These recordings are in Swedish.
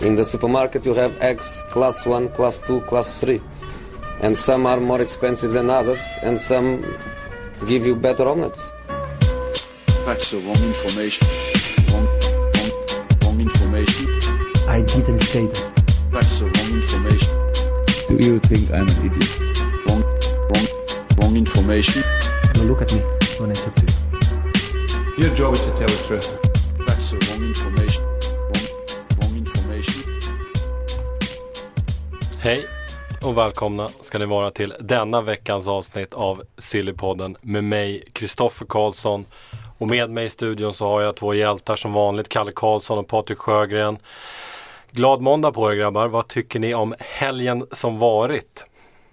In the supermarket you have eggs class 1, class 2, class 3. And some are more expensive than others, and some give you better omelets. That's the wrong information. Wrong information. I didn't say that. That's the wrong information. Do you think I'm an idiot? Wrong information. Now look at me when I talk to you. Your job is to tell the truth. That's the wrong information. Wrong information. Hej och välkomna ska ni vara till denna veckans avsnitt av Sillypodden med mig, Kristoffer Karlsson. Och med mig i studion så har jag två hjältar som vanligt, Kalle Karlsson och Patrik Sjögren. Glad måndag på er grabbar. Vad tycker ni om helgen som varit?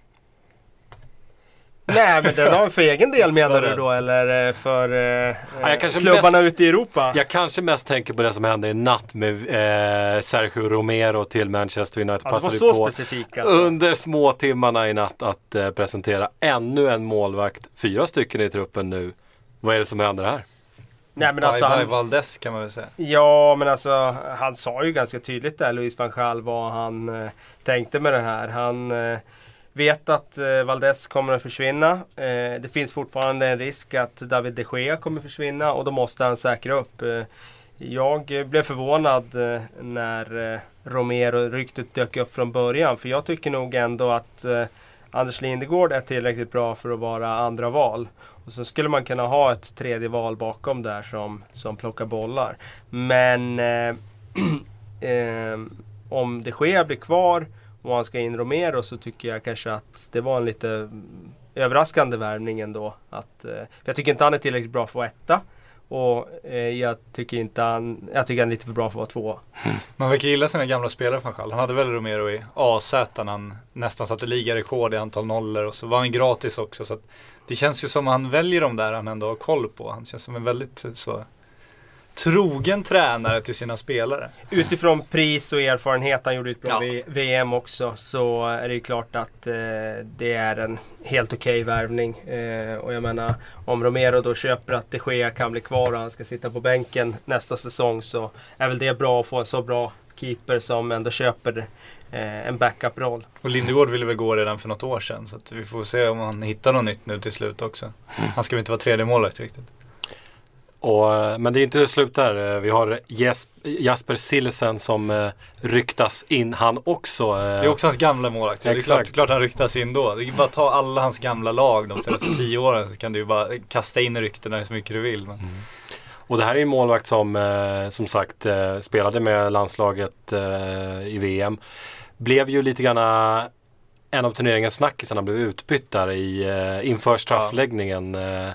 Nej, men den har för egen del menar du då, eller för klubbarna ute i Europa? Jag kanske mest tänker på det som hände i natt med Sergio Romero till Manchester United. Ja, det var så specifikt alltså. Under små timmarna i natt att presentera ännu en målvakt. 4 stycken i truppen nu. Vad är det som händer här? Nej, men alltså Valdez kan man väl säga. Ja, men alltså han sa ju ganska tydligt där, Luis van Gaal, vad han tänkte med den här. Han vet att Valdez kommer att försvinna. Det finns fortfarande en risk att David de Gea kommer försvinna och då måste han säkra upp. Jag blev förvånad när Romero-ryktet dök upp från början, för jag tycker nog ändå att Anders Lindegård är tillräckligt bra för att vara andra val. Och så skulle man kunna ha ett tredje val bakom där som plockar bollar. Men om de Gea blir kvar och han ska in Romero, så tycker jag kanske att det var en lite överraskande värvning ändå. För jag tycker inte han är tillräckligt bra för att vara etta. Och jag tycker han är lite för bra för att vara 2. Man verkar gilla sina gamla spelare från Schall. Han hade väl Romero i AZ när han nästan satte ligarekord i antal nollor. Och så var han gratis också. Så att det känns ju som han väljer dem där han ändå har koll på. Han känns som en väldigt så trogen tränare till sina spelare. Utifrån pris och erfarenhet, han gjorde ett bra VM också, så är det ju klart att det är en helt okej värvning. Och jag menar, om Romero då köper att de Gea kan bli kvar och han ska sitta på bänken nästa säsong, så är väl det bra att få en så bra keeper som ändå köper en backup-roll. Och Lindegård ville väl gå redan för något år sedan, så att vi får se om han hittar något nytt nu till slut också. Han ska väl inte vara tredje målvakt riktigt. Men det är inte slut där. Vi har Jasper Cillessen som ryktas in han också. Det är också hans gamla målvakt. Det är klart han ryktas in då. Det är bara att ta alla hans gamla lag de senaste 10 åren, så kan du ju bara kasta in ryktena så mycket du vill. Men. Och det här är en målvakt som sagt spelade med landslaget i VM. Blev ju lite grann en av turneringens snackisar. Han blev utbytt där inför straffläggningen.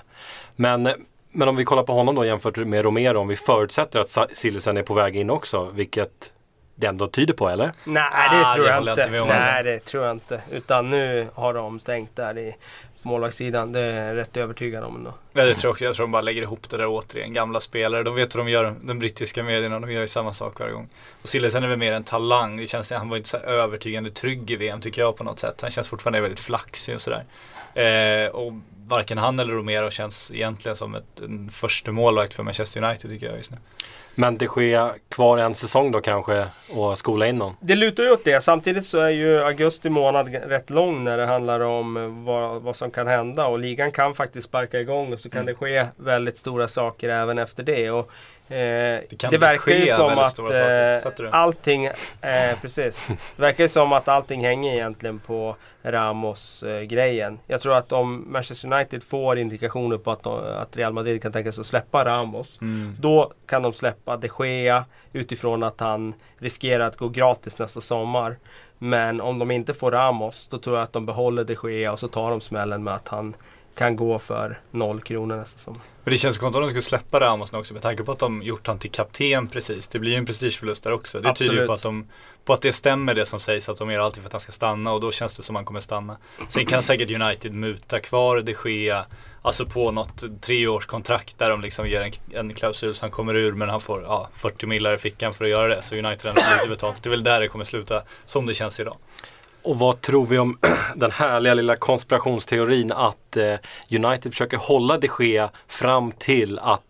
Men om vi kollar på honom då jämfört med Romero, om vi förutsätter att Cillessen är på väg in också, vilket det ändå tyder på, eller? Nej, det tror jag inte. Nej, det tror jag inte. Utan nu har de stängt där i målvaktssidan. Det är rätt övertygad om ändå. Ja, det tror jag också. Jag tror de bara lägger ihop det där återigen. Gamla spelare, de vet vad de gör. De brittiska medierna, de gör ju samma sak varje gång. Och Cillessen är väl mer en talang. Det känns, han var inte så övertygande trygg i VM, tycker jag, på något sätt. Han känns fortfarande väldigt flaxig och sådär. Och varken han eller Romero känns egentligen som en första målvakt för Manchester United, tycker jag just nu. Men det sker kvar en säsong då kanske och skola in någon? Det lutar ju åt det. Samtidigt så är ju augusti månad rätt lång när det handlar om vad som kan hända. Och ligan kan faktiskt sparka igång, och så kan det ske väldigt stora saker även efter det. Och det verkar ju som att allting precis. Det verkar ju som att allting hänger egentligen på Ramos-grejen. Jag tror att om Manchester United får indikationer på att Real Madrid kan tänka sig att släppa Ramos, då kan de släppa de Gea utifrån att han riskerar att gå gratis nästa sommar. Men om de inte får Ramos, då tror jag att de behåller de Gea och så tar de smällen med att han kan gå för 0 kronor nästa sommar. Men det känns konstigt om de skulle släppa Ramos också, med tanke på att de gjort han till kapten precis. Det blir ju en prestigeförlust där också. Det tyder ju på att det stämmer det som sägs, att de gör alltid för att han ska stanna, och då känns det som att han kommer stanna. Sen kan säkert United muta kvar de Gea, alltså på något 3-årskontrakt där de liksom ger en klausul så han kommer ur, men han får 40 millar i fickan för att göra det. Så United ändå lite betalt. Det är väl där det kommer sluta, som det känns idag. Och vad tror vi om den härliga lilla konspirationsteorin att United försöker hålla de Gea fram till att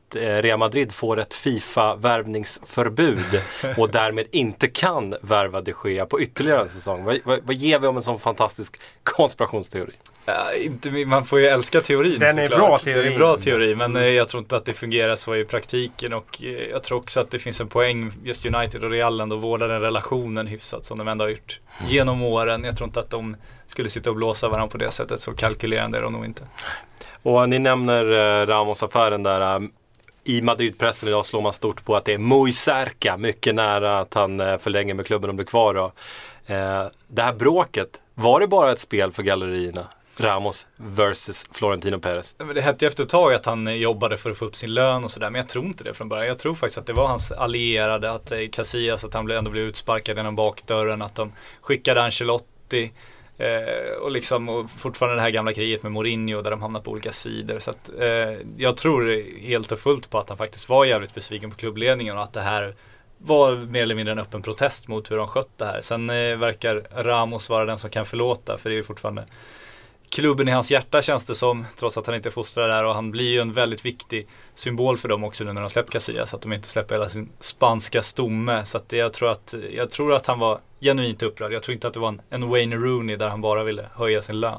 Real Madrid får ett FIFA-värvningsförbud och därmed inte kan värva De Gea på ytterligare en säsong. Vad ger vi om en sån fantastisk konspirationsteori? Man får ju älska teorin. Den är bra teori. Det är en bra teori, men jag tror inte att det fungerar så i praktiken, och jag tror också att det finns en poäng just United och Real ändå vårdar den relationen hyfsat som de ändå har gjort genom åren. Jag tror inte att de skulle sitta och blåsa varandra på det sättet, så kalkylerande är de nog inte. Och ni nämner Ramos-affären där. I Madrid-pressen idag slår man stort på att det är muy cerca, mycket nära att han förlänger med klubben och blir kvar då. Det här bråket, var det bara ett spel för gallerierna? Ramos versus Florentino Perez. Det hette ju efter ett tag att han jobbade för att få upp sin lön och sådär, men jag tror inte det från början. Jag tror faktiskt att det var hans allierade, att Casillas, att han ändå blev utsparkad genom bakdörren, att de skickade Ancelotti och fortfarande det här gamla kriget med Mourinho där de hamnar på olika sidor. Så att, jag tror helt och fullt på att han faktiskt var jävligt besviken på klubbledningen och att det här var mer eller mindre en öppen protest mot hur de skött det här. Sen verkar Ramos vara den som kan förlåta, för det är ju fortfarande klubben i hans hjärta, känns det som, trots att han inte fostrar där, och han blir ju en väldigt viktig symbol för dem också nu när de släpper Casillas, så att de inte släpper hela sin spanska stomme. Så att jag tror att han var genuint upprörd. Jag tror inte att det var en Wayne Rooney där han bara ville höja sin lön.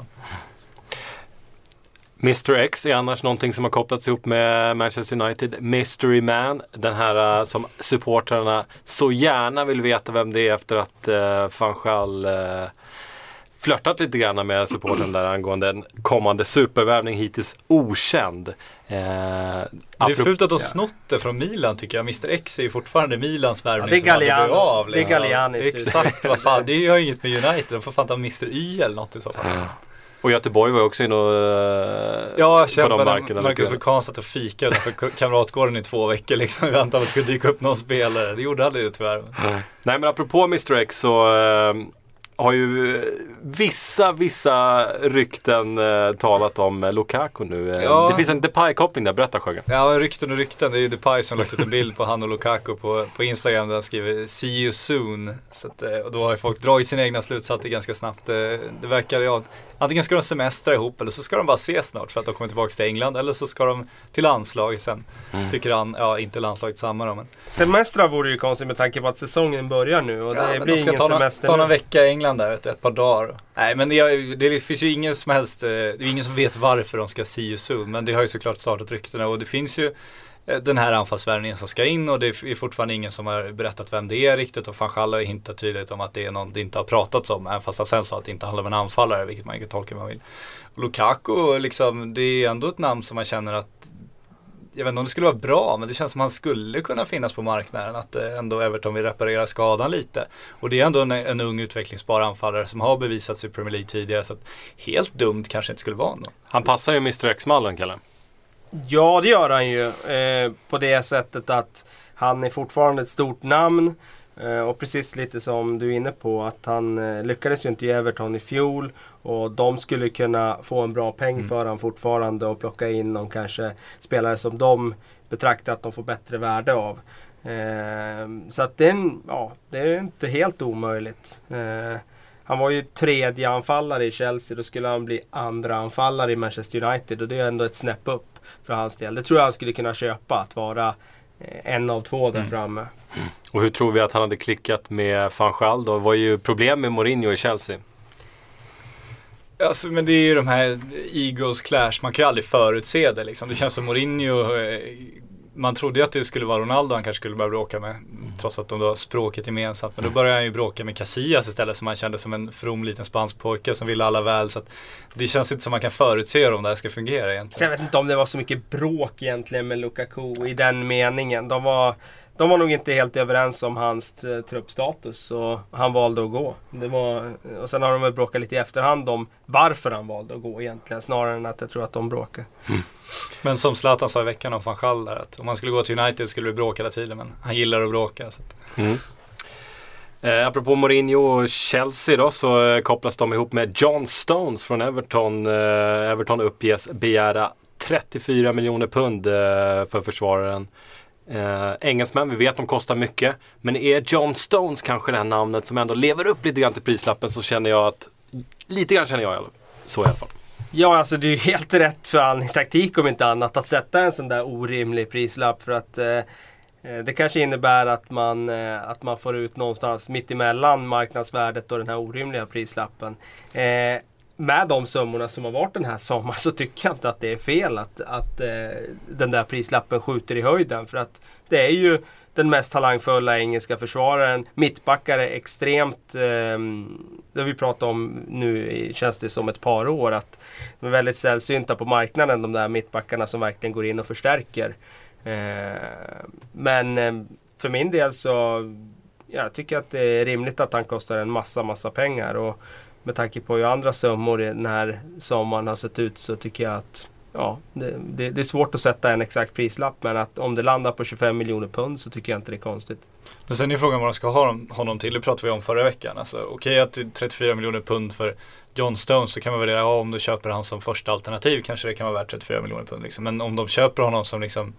Mr X är annars någonting som har kopplats ihop med Manchester United. Mystery Man, den här som supportrarna så gärna vill veta vem det är efter att Van Gaal flörtat lite grann med supporten där angående en kommande supervärvning hittills okänd. Det är fult att de snott det från Milan, tycker jag. Mr X är ju fortfarande Milans värvning. Det är Galliani. Av, liksom. Det är Galliani. Exakt, vad fan. Det har ju inget med United. De får fan ta Mr Y eller något i så fall. Och Göteborg var ju också inne och jag kämpade Marcus Vulkan satt och fika utanför Kamratgården i 2 veckor liksom. Jag väntade att det skulle dyka upp någon spelare. Det gjorde aldrig det tyvärr. Nej, men apropå Mr X så har ju vissa rykten talat om Lukaku nu. Ja. Det finns en Depay-koppling där, berätta Sjögren. Ja, rykten och rykten. Det är ju Depay som lagt ut en bild på han och Lukaku på Instagram där han skriver "See you soon". Så att, och då har ju folk dragit sina egna slutsatser ganska snabbt. Det verkar antingen ska de semestra ihop, eller så ska de bara ses snart för att de kommer tillbaka till England, eller så ska de till landslaget sen. Tycker han, inte landslaget samma då, men semestra vore ju konstigt med tanke på att säsongen börjar nu och det blir ingen semester. Ta någon vecka i England där, ett par dagar. Nej, men det finns ju ingen som helst, det är ingen som vet varför de ska see you soon, men det har ju såklart startat ryktena, och det finns ju den här anfallsvärvningen som ska in, och det är fortfarande ingen som har berättat vem det är riktigt, och Van Gaal har hintat tydligt om att det är någon det inte har pratats om, även fast han sen sa att det inte handlar om en anfallare, vilket man kan tolka man vill. Och Lukaku, liksom, det är ändå ett namn som man känner att, jag vet inte om det skulle vara bra, men det känns som att han skulle kunna finnas på marknaden, att ändå Everton vill reparera skadan lite. Och det är ändå en ung utvecklingsbar anfallare som har bevisats i Premier League tidigare, så att helt dumt kanske inte skulle vara någon. Han passar ju Mr X-mallen, Kalle. Ja, det gör han ju. På det sättet att han är fortfarande ett stort namn. Och precis lite som du är inne på, att han lyckades ju inte i Everton i fjol. Och de skulle kunna få en bra peng för han fortfarande och plocka in någon kanske spelare som de betraktar att de får bättre värde av. Så att det är inte helt omöjligt. Han var ju 3:e anfallare i Chelsea, då skulle han bli 2:a anfallare i Manchester United, och det är ändå ett snäpp upp för hans del. Det tror jag han skulle kunna köpa, att vara en av 2 där framme. Och hur tror vi att han hade klickat med Van Gaal då? Det var ju problem med Mourinho i Chelsea. Alltså, men det är ju de här egos clash, man kan ju aldrig förutse det liksom. Det känns som Mourinho, man trodde ju att det skulle vara Ronaldo han kanske skulle börja bråka med, trots att de då har språket gemensamt. Men då började han ju bråka med Casillas istället, som han kände som en from liten spansk pojke som ville alla väl. Så att det känns inte som man kan förutse om det här ska fungera egentligen. Så jag vet inte om det var så mycket bråk egentligen med Lukaku i den meningen. De var nog inte helt överens om hans truppstatus, och han valde att gå. Och sen har de väl bråkat lite i efterhand om varför han valde att gå egentligen, snarare än att jag tror att de bråkar. Men som Zlatan sa i veckan om Van Gaal där, att om man skulle gå till United skulle det bråka hela tiden, men han gillar att bråka. Så att. Apropå Mourinho och Chelsea då, så kopplas de ihop med John Stones från Everton. Everton uppges begära 34 miljoner pund för försvararen. Engelsmän, vi vet att de kostar mycket, men är John Stones kanske det här namnet som ändå lever upp lite grann till prislappen, så känner jag att, lite grann känner jag så i alla fall. Ja, alltså det är ju helt rätt förhandlingstaktik om inte annat att sätta en sån där orimlig prislapp, för att det kanske innebär att man får ut någonstans mitt emellan marknadsvärdet och den här orimliga prislappen. Med de summorna som har varit den här sommaren så tycker jag inte att det är fel att den där prislappen skjuter i höjden, för att det är ju den mest talangfulla engelska försvararen. Mittbackar är extremt, det vi pratar om nu känns det som ett par år, att de är väldigt sällsynta på marknaden, de där mittbackarna som verkligen går in och förstärker. Men för min del så jag tycker att det är rimligt att han kostar en massa pengar, och med tanke på hur andra summor i den här sommaren har sett ut så tycker jag att det är svårt att sätta en exakt prislapp, men att om det landar på 25 miljoner pund så tycker jag inte det är konstigt. Men sen är frågan vad de ska ha honom till. Det pratade vi om förra veckan. Alltså, okej att det är 34 miljoner pund för John Stones, så kan man värdera om du köper han som första alternativ kanske det kan vara värt 34 miljoner pund. Liksom. Men om de köper honom som liksom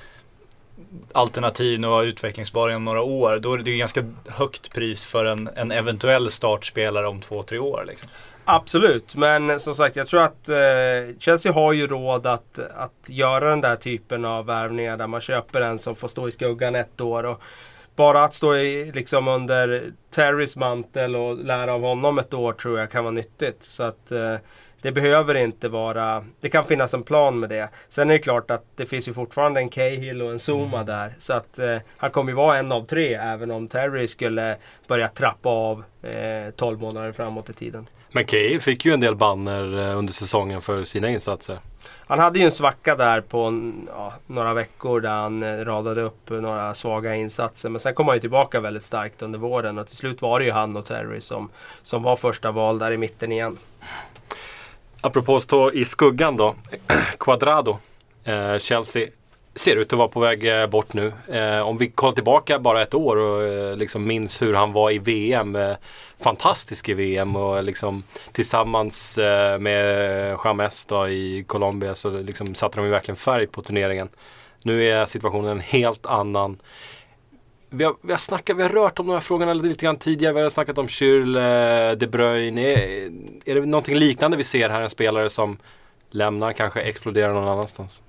alternativ och utvecklingsbar inom några år, då är det ju ganska högt pris för en eventuell startspelare om 2-3 år. Liksom. Absolut, men som sagt jag tror att Chelsea har ju råd att göra den där typen av värvningar där man köper en som får stå i skuggan ett år, och bara att stå liksom under Terrys mantel och lära av honom ett år tror jag kan vara nyttigt. Så att det behöver inte vara, det kan finnas en plan med det. Sen är det klart att det finns ju fortfarande en Cahill och en Zuma där. Så att han kommer ju vara en av 3 även om Terry skulle börja trappa av 12 månader framåt i tiden. Men Cahill fick ju en del banner under säsongen för sina insatser. Han hade ju en svacka där på några veckor där han radade upp några svaga insatser. Men sen kom han ju tillbaka väldigt starkt under våren, och till slut var det ju han och Terry som var första val där i mitten igen. Apropå att stå i skuggan då, Cuadrado, Chelsea ser ut att vara på väg bort nu. Om vi kollar tillbaka bara ett år och liksom minns hur han var i VM, fantastisk i VM, och liksom tillsammans med James då i Colombia så liksom satte de ju verkligen färg på turneringen. Nu är situationen en helt annan. Vi har rört om de här frågorna lite grann tidigare. Vi har snackat om Schürrle, De Bruyne. Är det någonting liknande vi ser här? En spelare som lämnar, kanske exploderar någon annanstans?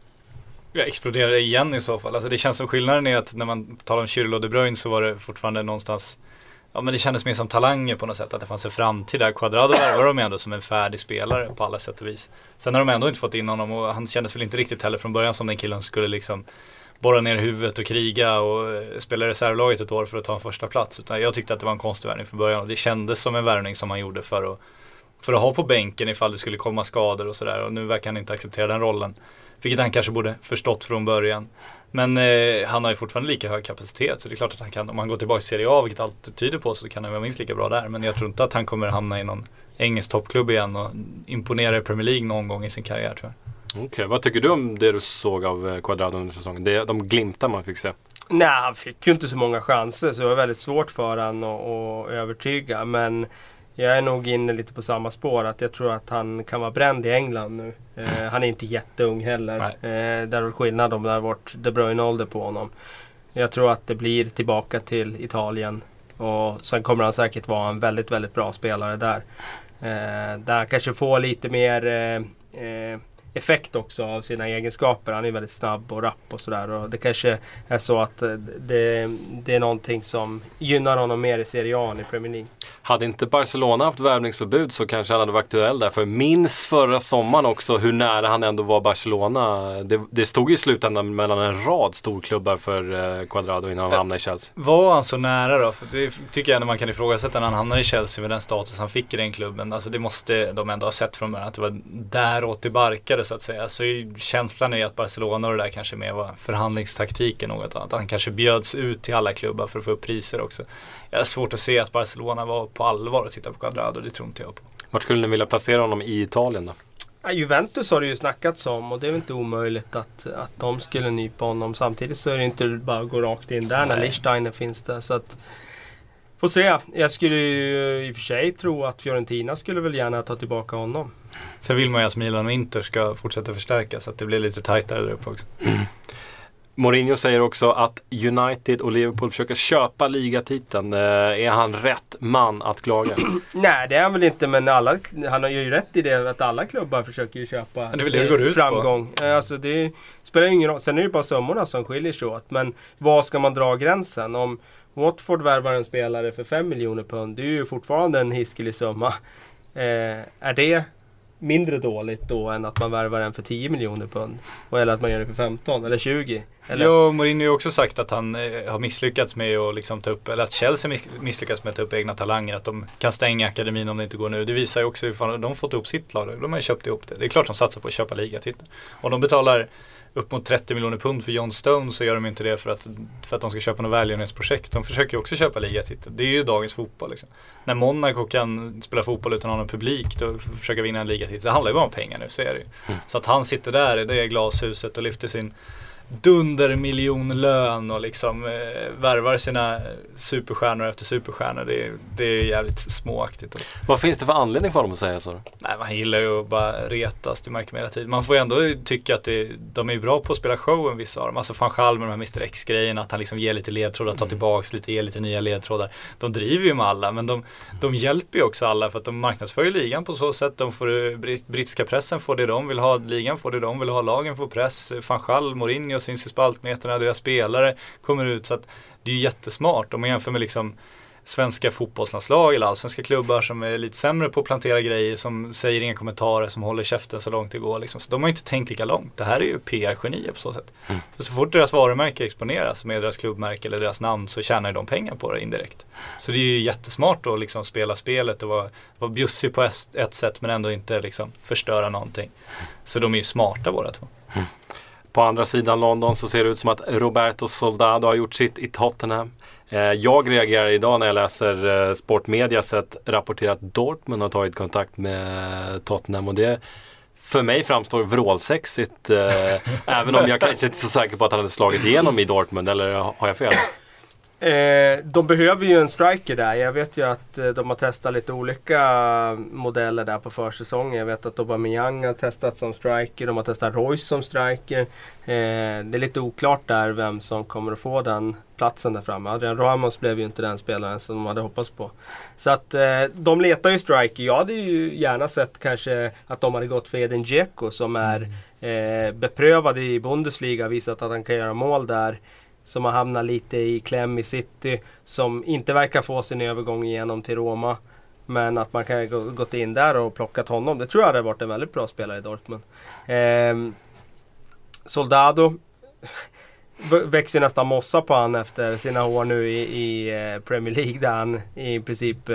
Jag exploderar igen i så fall. Alltså det känns som skillnaden är att när man talar om Schürrle och De Bruyne så var det fortfarande någonstans, ja men det kändes mer som talanger på något sätt, att det fanns en framtid där. Cuadrado var de ändå som en färdig spelare på alla sätt och vis. Sen har de ändå inte fått in honom, och han kändes väl inte riktigt heller från början som den killen skulle liksom borra ner huvudet och kriga och spela reservlaget ett år för att ta en första plats. Utan jag tyckte att det var en konstig värvning från början, och det kändes som en värvning som han gjorde för att ha på bänken ifall det skulle komma skador och sådär, och nu verkar han inte acceptera den rollen, vilket han kanske borde förstått från början. Men han har ju fortfarande lika hög kapacitet, så det är klart att han kan, om han går tillbaka till Serie A, vilket allt tyder på, så kan han vara minst lika bra där. Men jag tror inte att han kommer hamna i någon engelsk toppklubb igen och imponera i Premier League någon gång i sin karriär, tror jag. Okej, vad tycker du om det du såg av Cuadrado under säsongen? De glimtar man fick se. Nej, han fick ju inte så många chanser, så det var väldigt svårt för han att övertyga. Men jag är nog inne lite på samma spår, att jag tror att han kan vara bränd i England nu. Han är inte jätteung heller. Där är skillnad om det har varit De Bruyne-ålder på honom. Jag tror att det blir tillbaka till Italien, och sen kommer han säkert vara en väldigt, väldigt bra spelare där. Där han kanske får lite mer effekt också av sina egenskaper. Han är väldigt snabb och rapp och sådär, och det kanske är så att det är någonting som gynnar honom mer i Serie A än i Premier League. Hade inte Barcelona haft värvningsförbud så kanske han hade varit aktuell där. För minns förra sommaren också hur nära han ändå var Barcelona. Det stod ju i slutändan mellan en rad storklubbar för Cuadrado innan han hamnade i Chelsea. Var han så nära då? För det tycker jag när man kan ifrågasätta när han hamnar i Chelsea med den status han fick i den klubben. Alltså det måste de ändå ha sett från början, att det var däråt det barkade så att säga. Så känslan är att Barcelona och det där kanske mer var förhandlingstaktiken, något annat. Han kanske bjöds ut till alla klubbar för att få upp priser också. Jag har svårt att se att Barcelona var på allvar att titta på Cuadrado, det tror inte jag på. Vart skulle ni vilja placera honom i Italien då? Ja, Juventus har det ju snackats om, och det är inte omöjligt att de skulle nypa honom. Samtidigt så är det inte bara att gå rakt in där när Lichtsteiner finns där. Så att, får se. Jag skulle ju i och för sig tro att Fiorentina skulle väl gärna ta tillbaka honom. Sen vill man ju att Milan och Inter ska fortsätta förstärka så att det blir lite tajtare där uppe också. Mourinho säger också att United och Liverpool försöker köpa ligatiteln. Är han rätt man att klaga? Nej, det är han väl inte, men han har ju rätt i det att alla klubbar försöker ju köpa det det går ut framgång. Alltså det spelar ingen roll. Sen är det bara summorna som skiljer sig åt. Men var ska man dra gränsen? Om Watford värvar en spelare för 5 miljoner pund, det är ju fortfarande en hiskelig summa. Är det mindre dåligt då än att man värvar en för 10 miljoner pund? Eller att man gör det för 15 eller 20? Eller? Jo, Mourinho har ju också sagt att han har misslyckats med att liksom ta upp, eller att Chelsea misslyckats med att ta upp egna talanger, att de kan stänga akademin om det inte går nu. Det visar ju också hur de fått ihop sitt lag. De har ju köpt ihop det. Det är klart de satsar på att köpa ligatiteln. Och de betalar upp mot 30 miljoner pund för John Stones, så gör de inte det för att de ska köpa något välgörenhetsprojekt. De försöker ju också köpa ligatiteln. Det är ju dagens fotboll liksom. När Monaco kan spela fotboll utan någon publik, då försöker vinna en ligatitel. Det handlar ju bara om pengar nu, så är det ju. Så att han sitter där i det glashuset och lyfter sin dundermiljonlön och liksom värvar sina superstjärnor efter superstjärnor. Det är jävligt småaktigt. Vad finns det för anledning för dem att säga så då? Nej, man gillar ju att bara retas till marken hela tiden. Man får ju ändå tycka att de är bra på att spela showen, vissa av dem. Alltså Van Gaal med de här Mr. X-grejerna, att han liksom ger lite ledtrådar, tar tillbaks lite, ger lite nya ledtrådar. De driver ju med alla, men de hjälper ju också alla, för att de marknadsför ju ligan på så sätt. Brittiska pressen får det de vill ha, ligan får det de vill ha, lagen får press. Van Gaal, Mourinho syns i spaltmeterna, deras spelare kommer ut, så att det är ju jättesmart. Om man jämför med liksom svenska fotbollslandslag eller allsvenska klubbar som är lite sämre på att plantera grejer, som säger inga kommentarer, som håller käften så långt det går liksom. Så de har inte tänkt lika långt. Det här är ju PR-genier på så sätt. Så fort deras varumärke exponeras med deras klubbmärke eller deras namn, så tjänar de pengar på det indirekt. Så det är ju jättesmart att liksom spela spelet och vara bjussig på ett sätt, men ändå inte liksom förstöra någonting. Så de är ju smarta båda två. På andra sidan London så ser det ut som att Roberto Soldado har gjort sitt i Tottenham. Jag reagerar idag när jag läser Sportmedia sett rapporterat att Dortmund har tagit kontakt med Tottenham, och det för mig framstår vrålsexigt, även om jag kanske inte är så säker på att han hade slagit igenom i Dortmund, eller har jag fel? De behöver ju en striker där. Jag vet ju att de har testat lite olika modeller där på försäsongen. Jag vet att Aubameyang har testat som striker. De har testat Royce som striker. Det är lite oklart där vem som kommer att få den platsen där framme. Adrian Ramos blev ju inte den spelaren som de hade hoppats på. Så att de letar ju striker. Jag hade ju gärna sett kanske att de hade gått för Edin Dzeko, som är beprövad i Bundesliga, visat att han kan göra mål där. Som har hamnat lite i kläm i City, som inte verkar få sin övergång igenom till Roma. Men att man kan gått in där och plockat honom. Det tror jag hade varit en väldigt bra spelare i Dortmund. Soldado växer nästan mossa på han efter sina år nu i Premier League, där han i princip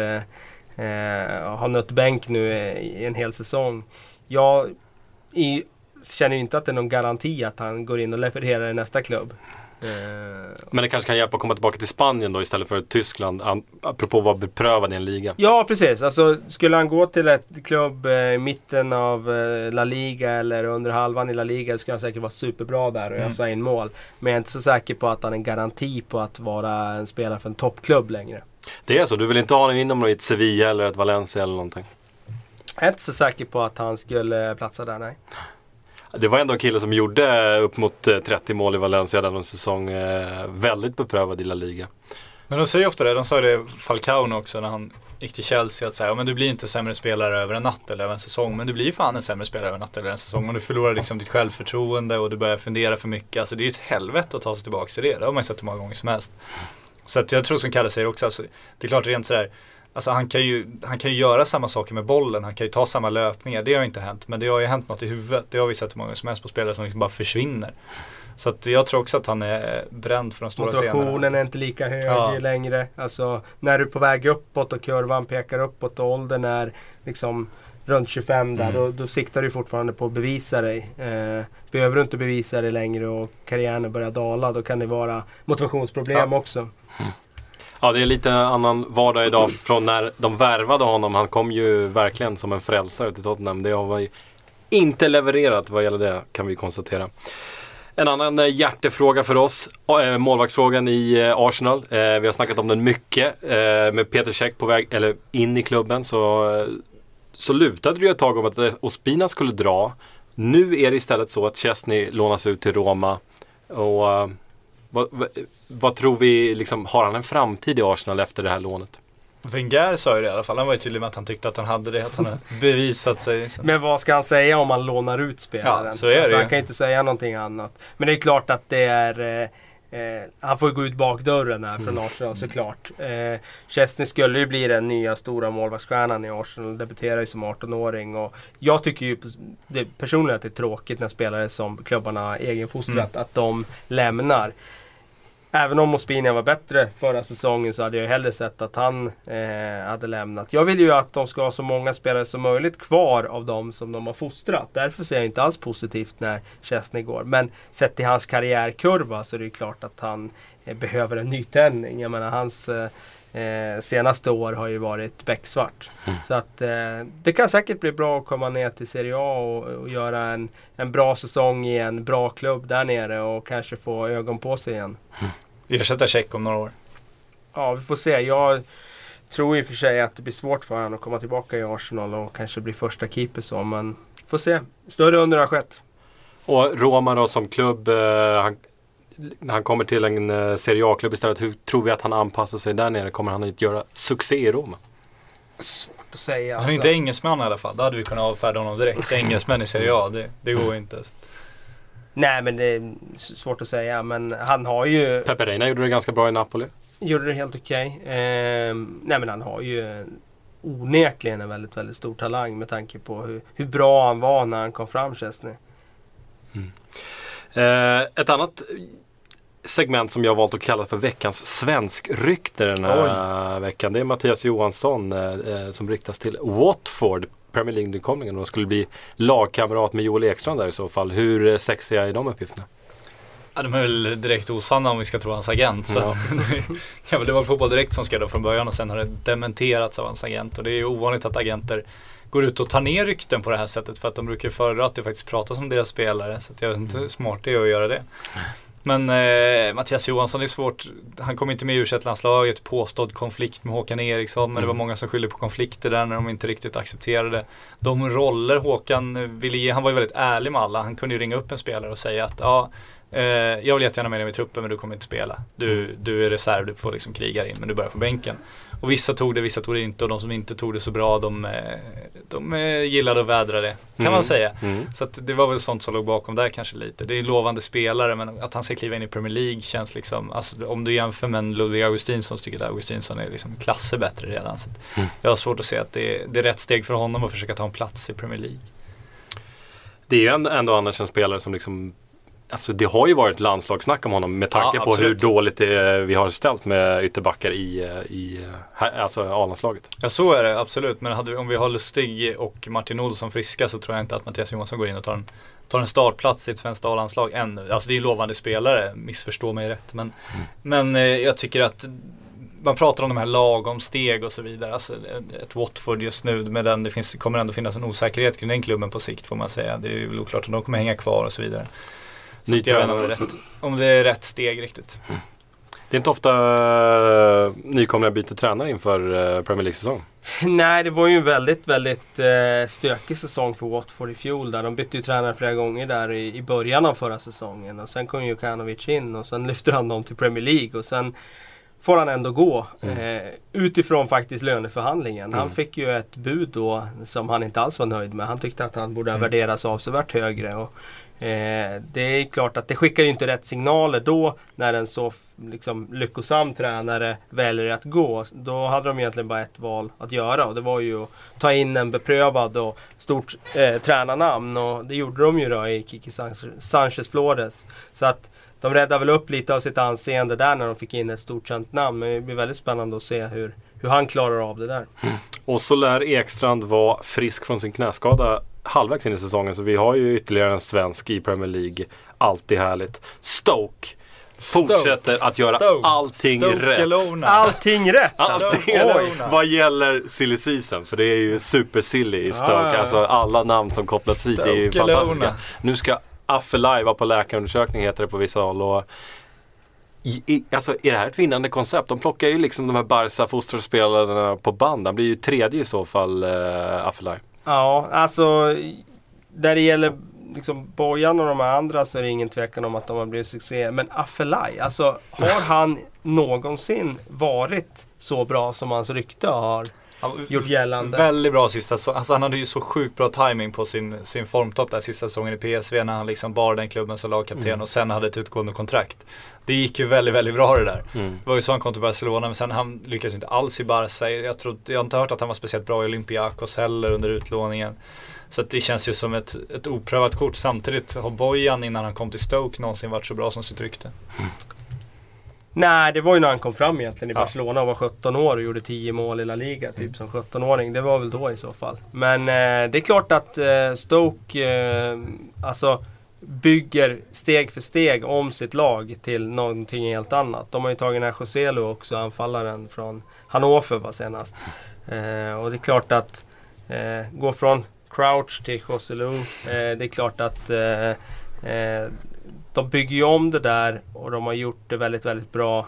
har nött bänk nu i en hel säsong. Jag känner ju inte att det är någon garanti att han går in och levererar i nästa klubb. Men det kanske kan hjälpa att komma tillbaka till Spanien då istället för Tyskland, apropå att vara beprövad i en liga. Ja, precis. Alltså, skulle han gå till ett klubb i mitten av La Liga eller under halvan i La Liga, skulle han säkert vara superbra där och ösa in mål. Men jag är inte så säker på att han är en garanti på att vara en spelare för en toppklubb längre. Det är så? Du vill inte ha honom inom ett Sevilla eller ett Valencia eller någonting? Jag är inte så säker på att han skulle platsa där, nej. Det var ändå en kille som gjorde upp mot 30 mål i Valencia den säsong, väldigt beprövad i La Liga. Men de säger ofta det, de sa det Falcao också när han gick till Chelsea, att säga, men du blir inte sämre spelare över en natt eller över en säsong, men du blir fan en sämre spelare över en natt eller en säsong, och du förlorar liksom ditt självförtroende och du börjar fundera för mycket. Alltså det är ju ett helvete att ta sig tillbaka till det, det har man ju sett hur många gånger som helst. Så att jag tror som Kalle säger också, alltså, det är klart rent sådär, alltså han kan ju göra samma saker med bollen, han kan ju ta samma löpningar, det har inte hänt, men det har ju hänt något i huvudet, det har vi sett hur många som helst på spelare som liksom bara försvinner. Så att jag tror också att han är bränd för de stora scenerna. Motivationen är inte lika hög längre. Alltså när du är på väg uppåt och kurvan pekar uppåt och åldern är liksom runt 25 där, då siktar du fortfarande på att bevisa dig. Behöver du inte bevisa dig längre och karriären börjar dala, då kan det vara motivationsproblem också. Ja, det är lite annan vardag idag från när de värvade honom. Han kom ju verkligen som en frälsare till Tottenham. Det har ju inte levererat vad gäller det, kan vi konstatera. En annan hjärtefråga för oss, målvaktsfrågan i Arsenal. Vi har snackat om den mycket. Med Peter Cech på väg eller in i klubben så lutade det ju ett tag om att Ospina skulle dra. Nu är det istället så att Chesney lånas ut till Roma. Och vad tror vi, liksom, har han en framtid i Arsenal efter det här lånet? Wenger sa ju det i alla fall. Han var ju tydlig med att han tyckte att han hade det. Att han har bevisat sig. Men vad ska han säga om han lånar ut spelaren? Ja, så är det. Han kan ju inte säga någonting annat. Men det är klart att det är... han får ju gå ut bakdörren här från Arsenal såklart. Chesney skulle ju bli den nya stora målvaktsstjärnan i Arsenal. Debuterar ju som 18-åring. Och jag tycker ju personligen att det är tråkigt när spelare som klubbarna egenfostrat att de lämnar. Även om Ospina var bättre förra säsongen så hade jag hellre sett att han hade lämnat. Jag vill ju att de ska ha så många spelare som möjligt kvar av dem som de har fostrat. Därför ser jag inte alls positivt när Chesney går. Men sett till hans karriärkurva så är det ju klart att han behöver en nytändning. Jag menar hans senaste år har ju varit becksvart. Så att det kan säkert bli bra att komma ner till Serie A och göra en bra säsong i en bra klubb där nere och kanske få ögon på sig igen. Ersätta Check om några år. Ja, vi får se. Jag tror i och för sig att det blir svårt för honom att komma tillbaka i Arsenal och kanske bli första keeper så, men får se. Större under har skett. Och Roma då som klubb, han kommer till en Serie A-klubb istället. Hur tror vi att han anpassar sig där nere? Kommer han att göra succé i Roma? Svårt att säga. Han är inte engelsman i alla fall. Då hade vi kunnat avfärda honom direkt. Engelsmän i Serie A, det går inte. Nej, men det är svårt att säga. Men han har ju... Pepe Reina gjorde det ganska bra i Napoli. Gjorde det helt okej. Nej, men han har ju onekligen en väldigt, väldigt stor talang med tanke på hur bra han var när han kom fram, Chesney. Ett annat segment som jag har valt att kalla för veckans svensk-rykte den här veckan. Det är Mattias Johansson som ryktas till Watford, Premier League-nykomlingen. De skulle bli lagkamrat med Joel Ekstrand där i så fall. Hur sexiga är de uppgifterna? Ja, de är väl direkt osanna om vi ska tro hans agent. Så det var Fotboll Direkt som skrev det från början och sen har det dementerats av hans agent. Och det är ju ovanligt att agenter går ut och tar ner rykten på det här sättet för att de brukar föredra att det faktiskt pratas om deras spelare. Så att jag vet inte hur smart det är att göra det. Men Mattias Johansson är svårt. Han kom inte med i U21-landslaget, påstådd konflikt med Håkan Eriksson. Men det var många som skyllde på konflikter där när de inte riktigt accepterade de roller Håkan ville ge. Han var ju väldigt ärlig med alla. Han kunde ju ringa upp en spelare och säga att jag vill jättegärna med dig i truppen men du kommer inte spela. Du är reserv, du får liksom kriga in men du börjar på bänken. Och vissa tog det inte och de som inte tog det så bra de gillade att vädra det kan man säga. Så att det var väl sånt som låg bakom där kanske lite. Det är lovande spelare men att han ska kliva in i Premier League känns liksom, alltså, om du jämför med en Ludvig Augustinsson så tycker jag att Augustinsson är liksom klasser bättre redan. Så att jag har svårt att se att det är rätt steg för honom att försöka ta en plats i Premier League. Det är ju ändå annars en spelare som liksom, alltså det har ju varit landslagssnack om honom med tanke på hur dåligt vi har ställt med ytterbackar i alltså A-landslaget. Ja, så är det absolut. Men om vi har Lustig och Martin Olsson friska så tror jag inte att Mattias Johansson går in och tar en startplats i ett svenskt A-landslag ännu. Alltså det är lovande spelare, missförstå mig rätt. Men jag tycker att man pratar om de här lagom steg och så vidare. Alltså ett Watford just nu med den, kommer ändå finnas en osäkerhet kring den klubben på sikt får man säga. Det är ju väl oklart om de kommer hänga kvar och så vidare. Så jag vet inte om det är rätt steg riktigt. Det är inte ofta nykomlingar byter tränare inför Premier League-säsong. Nej, det var ju en väldigt, väldigt stökig säsong för Watford i fjol. Där de bytte ju tränare flera gånger där i början av förra säsongen. Och sen kom ju Kanovic in och sen lyfter han dem till Premier League. Och sen får han ändå gå utifrån faktiskt löneförhandlingen. Han fick ju ett bud då som han inte alls var nöjd med. Han tyckte att han borde värderas avsevärt högre och det är klart att det skickar ju inte rätt signaler då när en så liksom lyckosam tränare väljer att gå. Då hade de egentligen bara ett val att göra och det var ju att ta in en beprövad och stort tränarnamn och det gjorde de ju då i Kiki Sanchez Flores. Så att de räddade väl upp lite av sitt anseende där när de fick in ett stort känt namn, men det blir väldigt spännande att se hur han klarar av det där. Och så lär Ekstrand vara frisk från sin knäskada halvvägs in i säsongen, så vi har ju ytterligare en svensk i Premier League. Alltid härligt. Stoke fortsätter att göra allting rätt. Allting rätt! Vad gäller silly season, för det är ju super silly i Stoke. Alltså alla namn som kopplas hit är ju fantastiska. Nu ska Affelaj vara på läkarundersökning heter det på vissa håll och alltså är det här ett vinnande koncept? De plockar ju liksom de här Barca-fosterspelarna på band. Det blir ju tredje i så fall Affelaj. Ja, alltså där det gäller liksom Bojan och de andra, så är det ingen tvekan om att de har blivit succé. Men Afellay, alltså har han någonsin varit så bra som hans rykte har gjort gällande? Väldigt bra sista säsong. Alltså han hade ju så sjukt bra timing på sin formtopp där sista säsongen i PSV när han liksom bar den klubben som lagkapten och sen hade ett utgående kontrakt. Det gick ju väldigt, väldigt bra det där. Det var ju så han kom till Barcelona, men sen han lyckades inte alls i Barca. Jag har inte hört att han var speciellt bra i Olympiakos heller under utlåningen. Så att det känns ju som ett oprövat kort. Samtidigt har Bojan innan han kom till Stoke någonsin varit så bra som sitt rykte. Nej, det var ju när han kom fram egentligen i Barcelona och var 17 år och gjorde 10 mål i La Liga typ som 17-åring. Det var väl då i så fall. Men det är klart att Stoke alltså bygger steg för steg om sitt lag till någonting helt annat. De har ju tagit den här Joselu också, anfallaren från Hannover var senast. Och det är klart att gå från Crouch till Joselu, det är klart att de bygger ju om det där och de har gjort det väldigt, väldigt bra.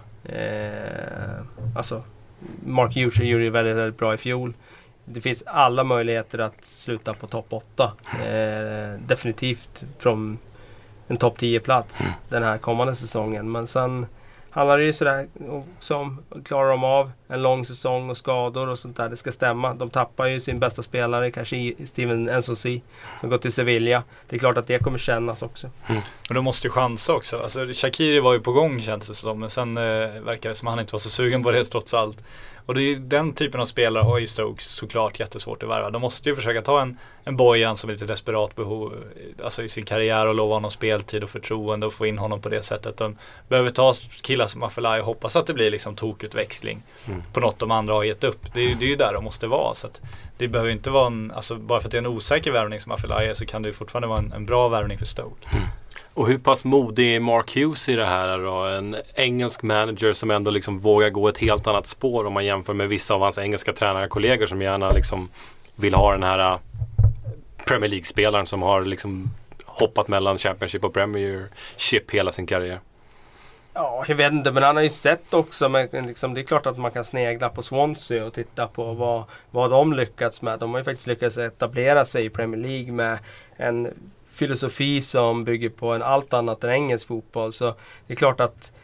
Alltså Mark Hughes gjorde det väldigt, väldigt bra i fjol. Det finns alla möjligheter att sluta på topp 8. Definitivt från en topp 10-plats den här kommande säsongen. Men sen handlar det ju sådär som klarar de av en lång säsong och skador och sånt där. Det ska stämma. De tappar ju sin bästa spelare, kanske Steven Nsonsi. De går till Sevilla. Det är klart att det kommer kännas också. Och de måste ju chansa också. Alltså, Shaqiri var ju på gång känns det som. Men sen verkar det som att han inte var så sugen på det trots allt. Och det är ju den typen av spelare har ju Stoke såklart jättesvårt att värva. De måste ju försöka ta en Bojan som är lite desperat behov alltså i sin karriär och lova honom speltid och förtroende och få in honom på det sättet. De behöver ta killar som Afellay och hoppas att det blir liksom tokutväxling på något de andra har gett upp. Det är ju där de måste vara. Så att det behöver inte vara alltså bara för att det är en osäker värvning som Afellay är så kan det ju fortfarande vara en bra värvning för Stoke. Och hur pass modig är Mark Hughes i det här då? En engelsk manager som ändå liksom vågar gå ett helt annat spår om man jämför med vissa av hans engelska tränarkollegor som gärna liksom vill ha den här Premier League-spelaren som har liksom hoppat mellan Championship och Premiership hela sin karriär. Ja, jag vet inte, men han har ju sett också, men liksom, det är klart att man kan snegla på Swansea och titta på vad de lyckats med. De har ju faktiskt lyckats etablera sig i Premier League med en filosofi som bygger på en allt annat än engelsk fotboll. Så det är klart att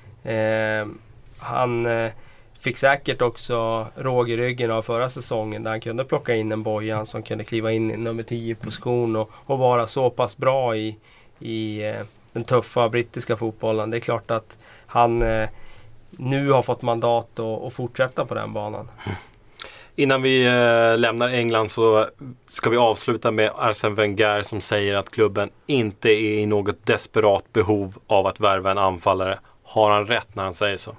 han fick säkert också råg i ryggen av förra säsongen där han kunde plocka in en Bojan som kunde kliva in i nummer 10-position och vara så pass bra i den tuffa brittiska fotbollen. Det är klart att han nu har fått mandat att fortsätta på den banan. Innan vi lämnar England så ska vi avsluta med Arsène Wenger som säger att klubben inte är i något desperat behov av att värva en anfallare. Har han rätt när han säger så?